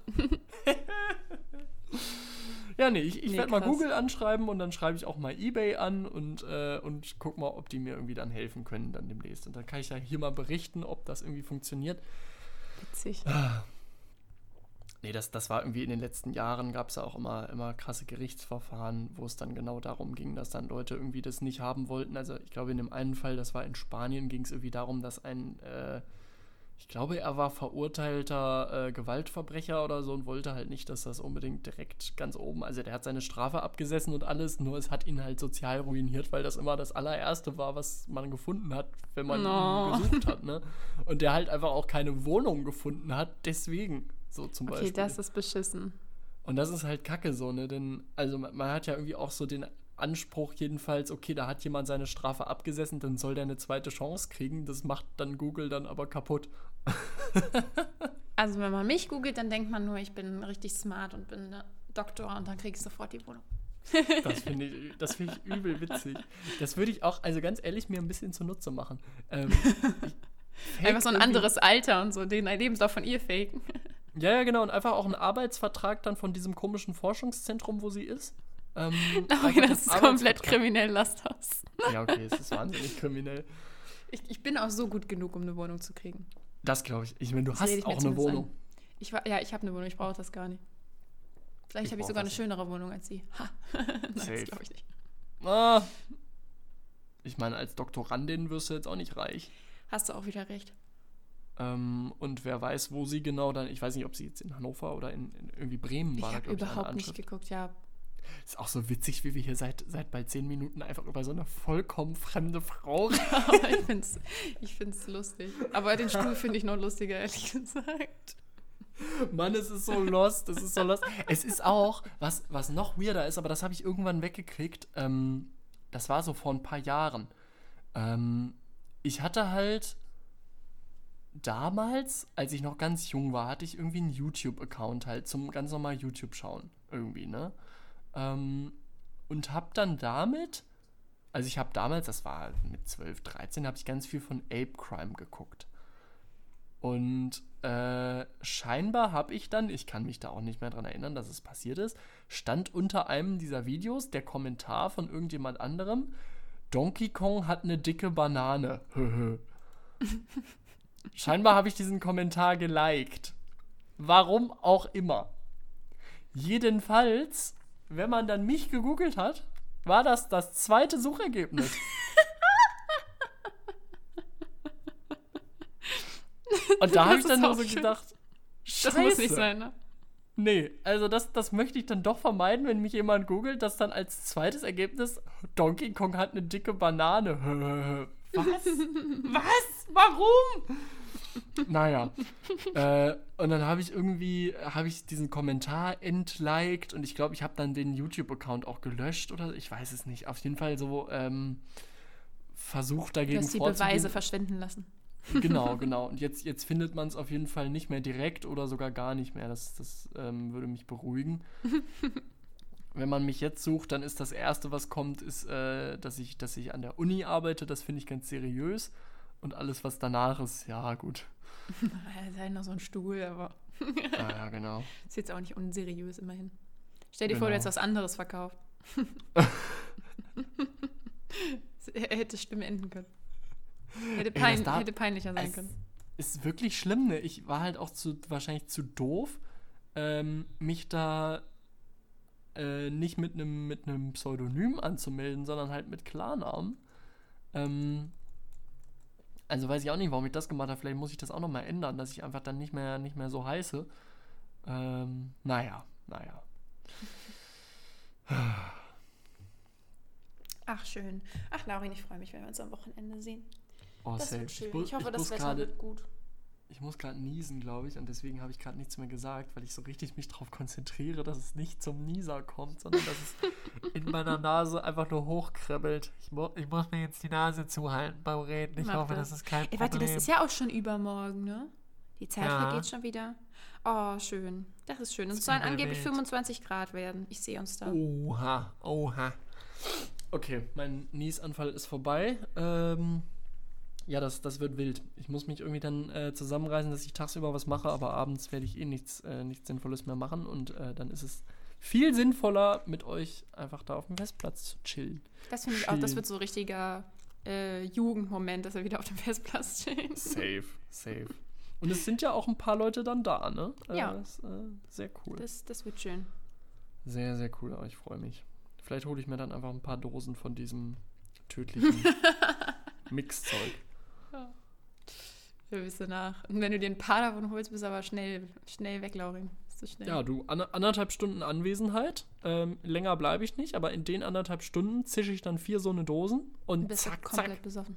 Ja, nee, ich, ich Nee, werde mal krass. Google anschreiben und dann schreibe ich auch mal eBay an und, äh, und guck mal, ob die mir irgendwie dann helfen können dann demnächst. Und dann kann ich ja hier mal berichten, ob das irgendwie funktioniert. Witzig. Nee, Nee, das, das war irgendwie in den letzten Jahren, gab es ja auch immer, immer krasse Gerichtsverfahren, wo es dann genau darum ging, dass dann Leute irgendwie das nicht haben wollten. Also ich glaube, in dem einen Fall, das war in Spanien, ging es irgendwie darum, dass ein, äh, ich glaube, er war verurteilter äh, Gewaltverbrecher oder so und wollte halt nicht, dass das unbedingt direkt ganz oben, also der hat seine Strafe abgesessen und alles, nur es hat ihn halt sozial ruiniert, weil das immer das allererste war, was man gefunden hat, wenn man No. ihn gesucht hat, ne? Und der halt einfach auch keine Wohnung gefunden hat, deswegen. So zum Okay, Beispiel. das ist beschissen. Und das ist halt kacke so, ne? Denn, also man, man hat ja irgendwie auch so den Anspruch jedenfalls, okay, da hat jemand seine Strafe abgesessen, dann soll der eine zweite Chance kriegen. Das macht dann Google dann aber kaputt. Also wenn man mich googelt, dann denkt man nur, ich bin richtig smart und bin eine Doktor und dann kriege ich sofort die Wohnung. Das finde ich, das finde ich übel witzig. Das würde ich auch, also ganz ehrlich, mir ein bisschen zunutze machen. Ähm, ich Einfach so ein anderes Alter und so, den Lebenslauf von ihr faken. Ja, ja, genau. Und einfach auch einen Arbeitsvertrag dann von diesem komischen Forschungszentrum, wo sie ist. Ähm, Okay, das ist komplett kriminell, lass das. Ja, okay, es ist wahnsinnig kriminell. Ich, ich bin auch so gut genug, um eine Wohnung zu kriegen. Das glaube ich. Ich meine, du Das hast rede ich mir auch eine zumindest Wohnung. ein. Ich war, ja, ich habe eine Wohnung, ich brauche das gar nicht. Vielleicht Ich habe ich brauch sogar eine das. schönere Wohnung als sie. Ha. Nein, Safe. das glaube ich nicht. Ah. Ich meine, als Doktorandin wirst du jetzt auch nicht reich. Hast du auch wieder recht. Ähm, und wer weiß, wo sie genau dann, ich weiß nicht, ob sie jetzt in Hannover oder in, in irgendwie Bremen Ich war. habe überhaupt nicht geguckt, ja. Ist auch so witzig, wie wir hier seit, seit bald zehn Minuten einfach über so eine vollkommen fremde Frau reden. Aber ich finde es ich find's lustig. Aber den Stuhl finde ich noch lustiger, ehrlich gesagt. Mann, es ist so lost, es ist so lost. Es ist auch, was, was noch weirder ist, aber das habe ich irgendwann weggekriegt, ähm, das war so vor ein paar Jahren. Ähm, ich hatte halt damals, als ich noch ganz jung war, hatte ich irgendwie einen YouTube-Account halt zum ganz normal YouTube schauen, irgendwie, ne? Ähm, und hab dann damit, also ich habe damals, das war mit zwölf, dreizehn, habe ich ganz viel von Ape Crime geguckt. Und äh, scheinbar habe ich dann, ich kann mich da auch nicht mehr dran erinnern, dass es passiert ist, stand unter einem dieser Videos der Kommentar von irgendjemand anderem, Donkey Kong hat eine dicke Banane. Scheinbar habe ich diesen Kommentar geliked. Warum auch immer. Jedenfalls, wenn man dann mich gegoogelt hat, war das das zweite Suchergebnis. Und da habe ich dann nur so schön. gedacht, Das Scheiße. muss nicht sein, ne? Nee, also das, das möchte ich dann doch vermeiden, wenn mich jemand googelt, dass dann als zweites Ergebnis Donkey Kong hat eine dicke Banane. Was? Was? Warum? Naja. äh, und dann habe ich irgendwie, habe ich diesen Kommentar entliked und ich glaube, ich habe dann den YouTube-Account auch gelöscht oder ich weiß es nicht. Auf jeden Fall so ähm, versucht dagegen Du hast die vorzugehen. Beweise verschwinden lassen. Genau, genau. Und jetzt, jetzt findet man es auf jeden Fall nicht mehr direkt oder sogar gar nicht mehr. Das, das ähm, würde mich beruhigen. Wenn man mich jetzt sucht, dann ist das Erste, was kommt, ist, äh, dass ich, dass ich an der Uni arbeite. Das finde ich ganz seriös. Und alles, was danach ist, ja, gut. Das ist halt noch so ein Stuhl, aber Ja, ja, genau. ist jetzt auch nicht unseriös, immerhin. Stell dir Genau. vor, du hättest was anderes verkauft. Er hätte schlimm enden können. Hätte, Ey, pein, das darf- hätte peinlicher sein es können. Ist wirklich schlimm, ne? Ich war halt auch zu, wahrscheinlich zu doof, ähm, mich da äh, nicht mit einem mit einem Pseudonym anzumelden, sondern halt mit Klarnamen. Ähm, also weiß ich auch nicht, warum ich das gemacht habe. Vielleicht muss ich das auch nochmal ändern, dass ich einfach dann nicht mehr, nicht mehr so heiße. Ähm, naja, naja. Ach, schön. Ach, Laurin, ich freue mich, wenn wir uns am Wochenende sehen. Oh, Das safe. wird schön. Ich, mu- Ich hoffe, ich das muss Wetter grade- wird gut. Ich muss gerade niesen, glaube ich, und deswegen habe ich gerade nichts mehr gesagt, weil ich so richtig mich darauf konzentriere, dass es nicht zum Nieser kommt, sondern dass es in meiner Nase einfach nur hochkribbelt. Ich, mu- ich muss mir jetzt die Nase zuhalten beim Reden. Ich Mach hoffe, das. das ist kein Ey, Problem. warte, das ist ja auch schon übermorgen, ne? Die Zeit Ja. vergeht schon wieder. Oh, schön. Das ist schön. Es ist sollen übel angeblich wild. fünfundzwanzig Grad werden. Ich sehe uns da. Oha, oha. Okay, mein Niesanfall ist vorbei. Ähm, ja, das, das wird wild. Ich muss mich irgendwie dann äh, zusammenreißen, dass ich tagsüber was mache, aber abends werde ich eh nichts, äh, nichts Sinnvolles mehr machen und äh, dann ist es viel sinnvoller, mit euch einfach da auf dem Festplatz zu chillen. Das finde ich auch, das Chillen. wird so ein richtiger äh, Jugendmoment, dass wir wieder auf dem Festplatz stehen. Safe, safe. Und es sind ja auch ein paar Leute dann da, ne? Äh, Ja. Das ist äh, sehr cool. Das, das wird schön. Sehr, sehr cool. Aber ich freue mich. Vielleicht hole ich mir dann einfach ein paar Dosen von diesem tödlichen Mixzeug. Ja. Wir wissen nach. Und wenn du dir ein paar davon holst, bist du aber schnell, schnell weg, Laurin. Bist du schnell. Ja, du, an, anderthalb Stunden Anwesenheit. Ähm, länger bleibe ich nicht, aber in den anderthalb Stunden zische ich dann vier so eine Dosen und bist du zack, komplett zack. besoffen.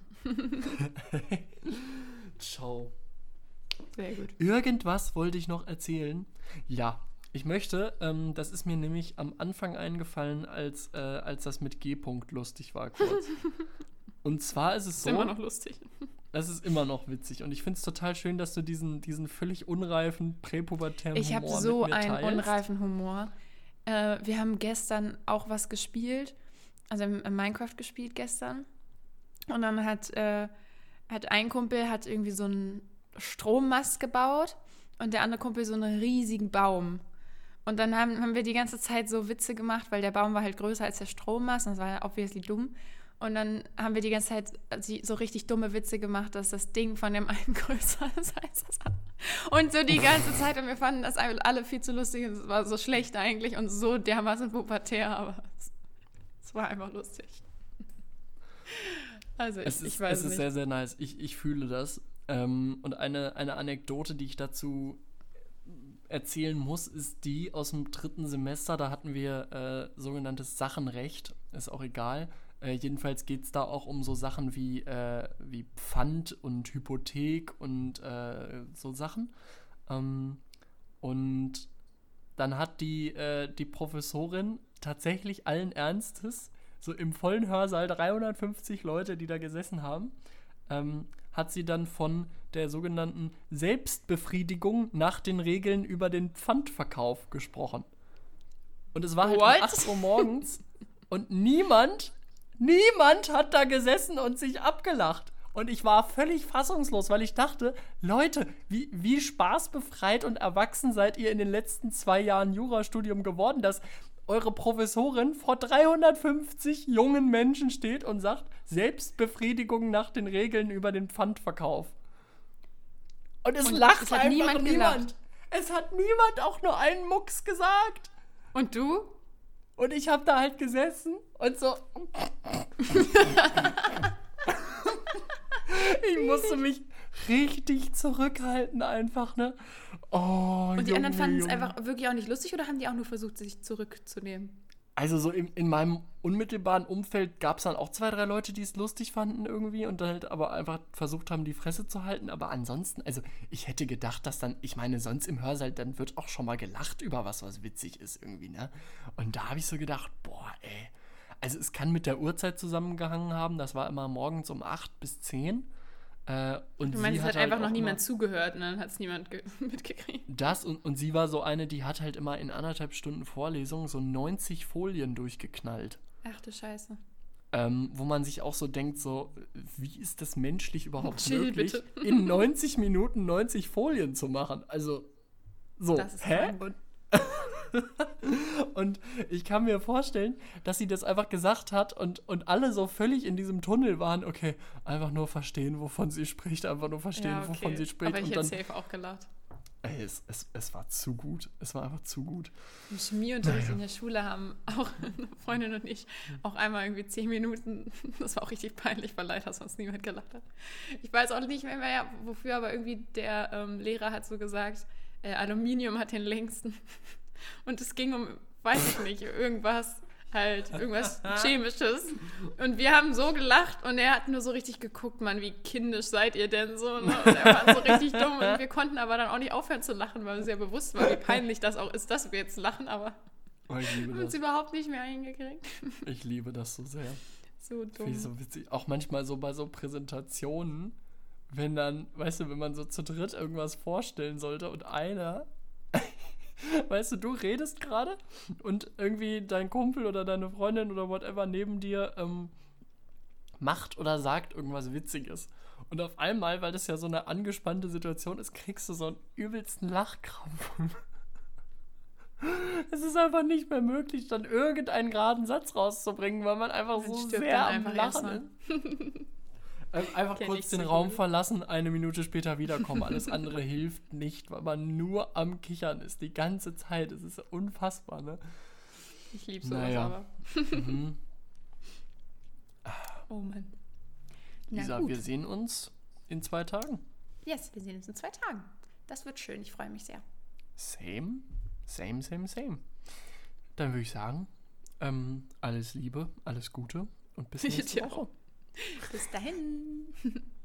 Ciao. Sehr gut. Irgendwas wollte ich noch erzählen. Ja, ich möchte, ähm, das ist mir nämlich am Anfang eingefallen, als, äh, als das mit G-Punkt lustig war kurz. Und zwar ist es Ist so, immer noch lustig. es ist immer noch witzig. Und ich finde es total schön, dass du diesen, diesen völlig unreifen, präpubertären Ich Humor habe so mit mir einen teilst. unreifen Humor. Äh, wir haben gestern auch was gespielt, also im, im Minecraft gespielt gestern. Und dann hat, äh, hat ein Kumpel hat irgendwie so einen Strommast gebaut und der andere Kumpel so einen riesigen Baum. Und dann haben, haben wir die ganze Zeit so Witze gemacht, weil der Baum war halt größer als der Strommast. Und das war ja obviously dumm. Und dann haben wir die ganze Zeit so richtig dumme Witze gemacht, dass das Ding von dem einen größer ist als das andere. Und so die ganze Zeit. Und wir fanden das alle viel zu lustig. Es war so schlecht eigentlich und so dermaßen pubertär, aber es, es war einfach lustig. Also ich, Es ist, ich weiß es nicht. ist sehr, sehr nice. Ich, ich fühle das. Ähm, und eine, eine Anekdote, die ich dazu erzählen muss, ist die aus dem dritten Semester. Da hatten wir äh, sogenanntes Sachenrecht. Ist auch egal. Äh, jedenfalls geht es da auch um so Sachen wie, äh, wie Pfand und Hypothek und äh, so Sachen. Ähm, und dann hat die, äh, die Professorin tatsächlich allen Ernstes, so im vollen Hörsaal, dreihundertfünfzig Leute, die da gesessen haben, ähm, hat sie dann von der sogenannten Selbstbefriedigung nach den Regeln über den Pfandverkauf gesprochen. Und es war halt What? um acht Uhr morgens und niemand, niemand hat da gesessen und sich abgelacht. Und ich war völlig fassungslos, weil ich dachte, Leute, wie, wie spaßbefreit und erwachsen seid ihr in den letzten zwei Jahren Jurastudium geworden, dass eure Professorin vor dreihundertfünfzig jungen Menschen steht und sagt, Selbstbefriedigung nach den Regeln über den Pfandverkauf. Und es Und lacht es hat einfach niemand niemand. gelacht. Es hat niemand auch nur einen Mucks gesagt. Und du? Und ich habe da halt gesessen und so. Ich musste mich richtig zurückhalten einfach, ne? Oh, Und die Junge, anderen fanden es Junge. einfach wirklich auch nicht lustig oder haben die auch nur versucht, sich zurückzunehmen? Also so in, in meinem unmittelbaren Umfeld gab es dann auch zwei, drei Leute, die es lustig fanden irgendwie und dann halt aber einfach versucht haben, die Fresse zu halten. Aber ansonsten, also ich hätte gedacht, dass dann, ich meine, sonst im Hörsaal, dann wird auch schon mal gelacht über was, was witzig ist irgendwie, ne? Und da habe ich so gedacht, boah, ey. Also es kann mit der Uhrzeit zusammengehangen haben, das war immer morgens um acht bis zehn. Äh, und Du meinst, sie es hat hat halt einfach noch auch niemand immer zugehört und dann hat es niemand ge- mitgekriegt. das und, und sie war so eine, die hat halt immer in anderthalb Stunden Vorlesung so neunzig Folien durchgeknallt. Ach du Scheiße. Ähm, wo man sich auch so denkt, so, wie ist das menschlich überhaupt Chill, möglich, bitte. in neunzig Minuten neunzig Folien zu machen? Also, so, Das ist hä? krank. Und, und ich kann mir vorstellen, dass sie das einfach gesagt hat und, und alle so völlig in diesem Tunnel waren, okay, einfach nur verstehen, wovon sie spricht, einfach nur verstehen, Ja, okay. wovon sie spricht. Aber ich und hätte dann, safe auch gelacht. ey, es, es, es war zu gut. Es war einfach zu gut. Im Chemieunterricht in der Schule haben auch eine Freundin und ich auch einmal irgendwie zehn Minuten, das war auch richtig peinlich, weil leider sonst niemand gelacht hat. Ich weiß auch nicht mehr, mehr wofür, aber irgendwie der ähm, Lehrer hat so gesagt, äh, Aluminium hat den längsten. Und es ging um, weiß ich nicht, irgendwas halt, irgendwas Chemisches. Und wir haben so gelacht und er hat nur so richtig geguckt, Mann, wie kindisch seid ihr denn so? Ne? Und er war so richtig dumm und wir konnten aber dann auch nicht aufhören zu lachen, weil uns ja bewusst war, wie peinlich das auch ist, dass wir jetzt lachen, aber Oh, ich liebe haben uns das. überhaupt nicht mehr hingekriegt. Ich liebe das so sehr. So Finde dumm. ich so witzig. Auch manchmal so bei so Präsentationen, wenn dann, weißt du, wenn man so zu dritt irgendwas vorstellen sollte und einer, weißt du, du redest gerade und irgendwie dein Kumpel oder deine Freundin oder whatever neben dir ähm, macht oder sagt irgendwas Witziges. Und auf einmal, weil das ja so eine angespannte Situation ist, kriegst du so einen übelsten Lachkrampf. Es ist einfach nicht mehr möglich, dann irgendeinen geraden Satz rauszubringen, weil man einfach Man so stirbt sehr dann am einfach Lachen erstmal. ist. Einfach Kenn kurz ich den so Raum gut. verlassen, eine Minute später wiederkommen. Alles andere hilft nicht, weil man nur am Kichern ist. Die ganze Zeit. Es ist unfassbar, ne? Ich liebe sowas Naja. aber. Mhm. Oh Mann. Na Lisa, gut. wir sehen uns in zwei Tagen. Yes, wir sehen uns in zwei Tagen. Das wird schön, ich freue mich sehr. Same, same, same, same. Dann würde ich sagen, ähm, alles Liebe, alles Gute und bis nächste Ja. Woche. Bis dahin.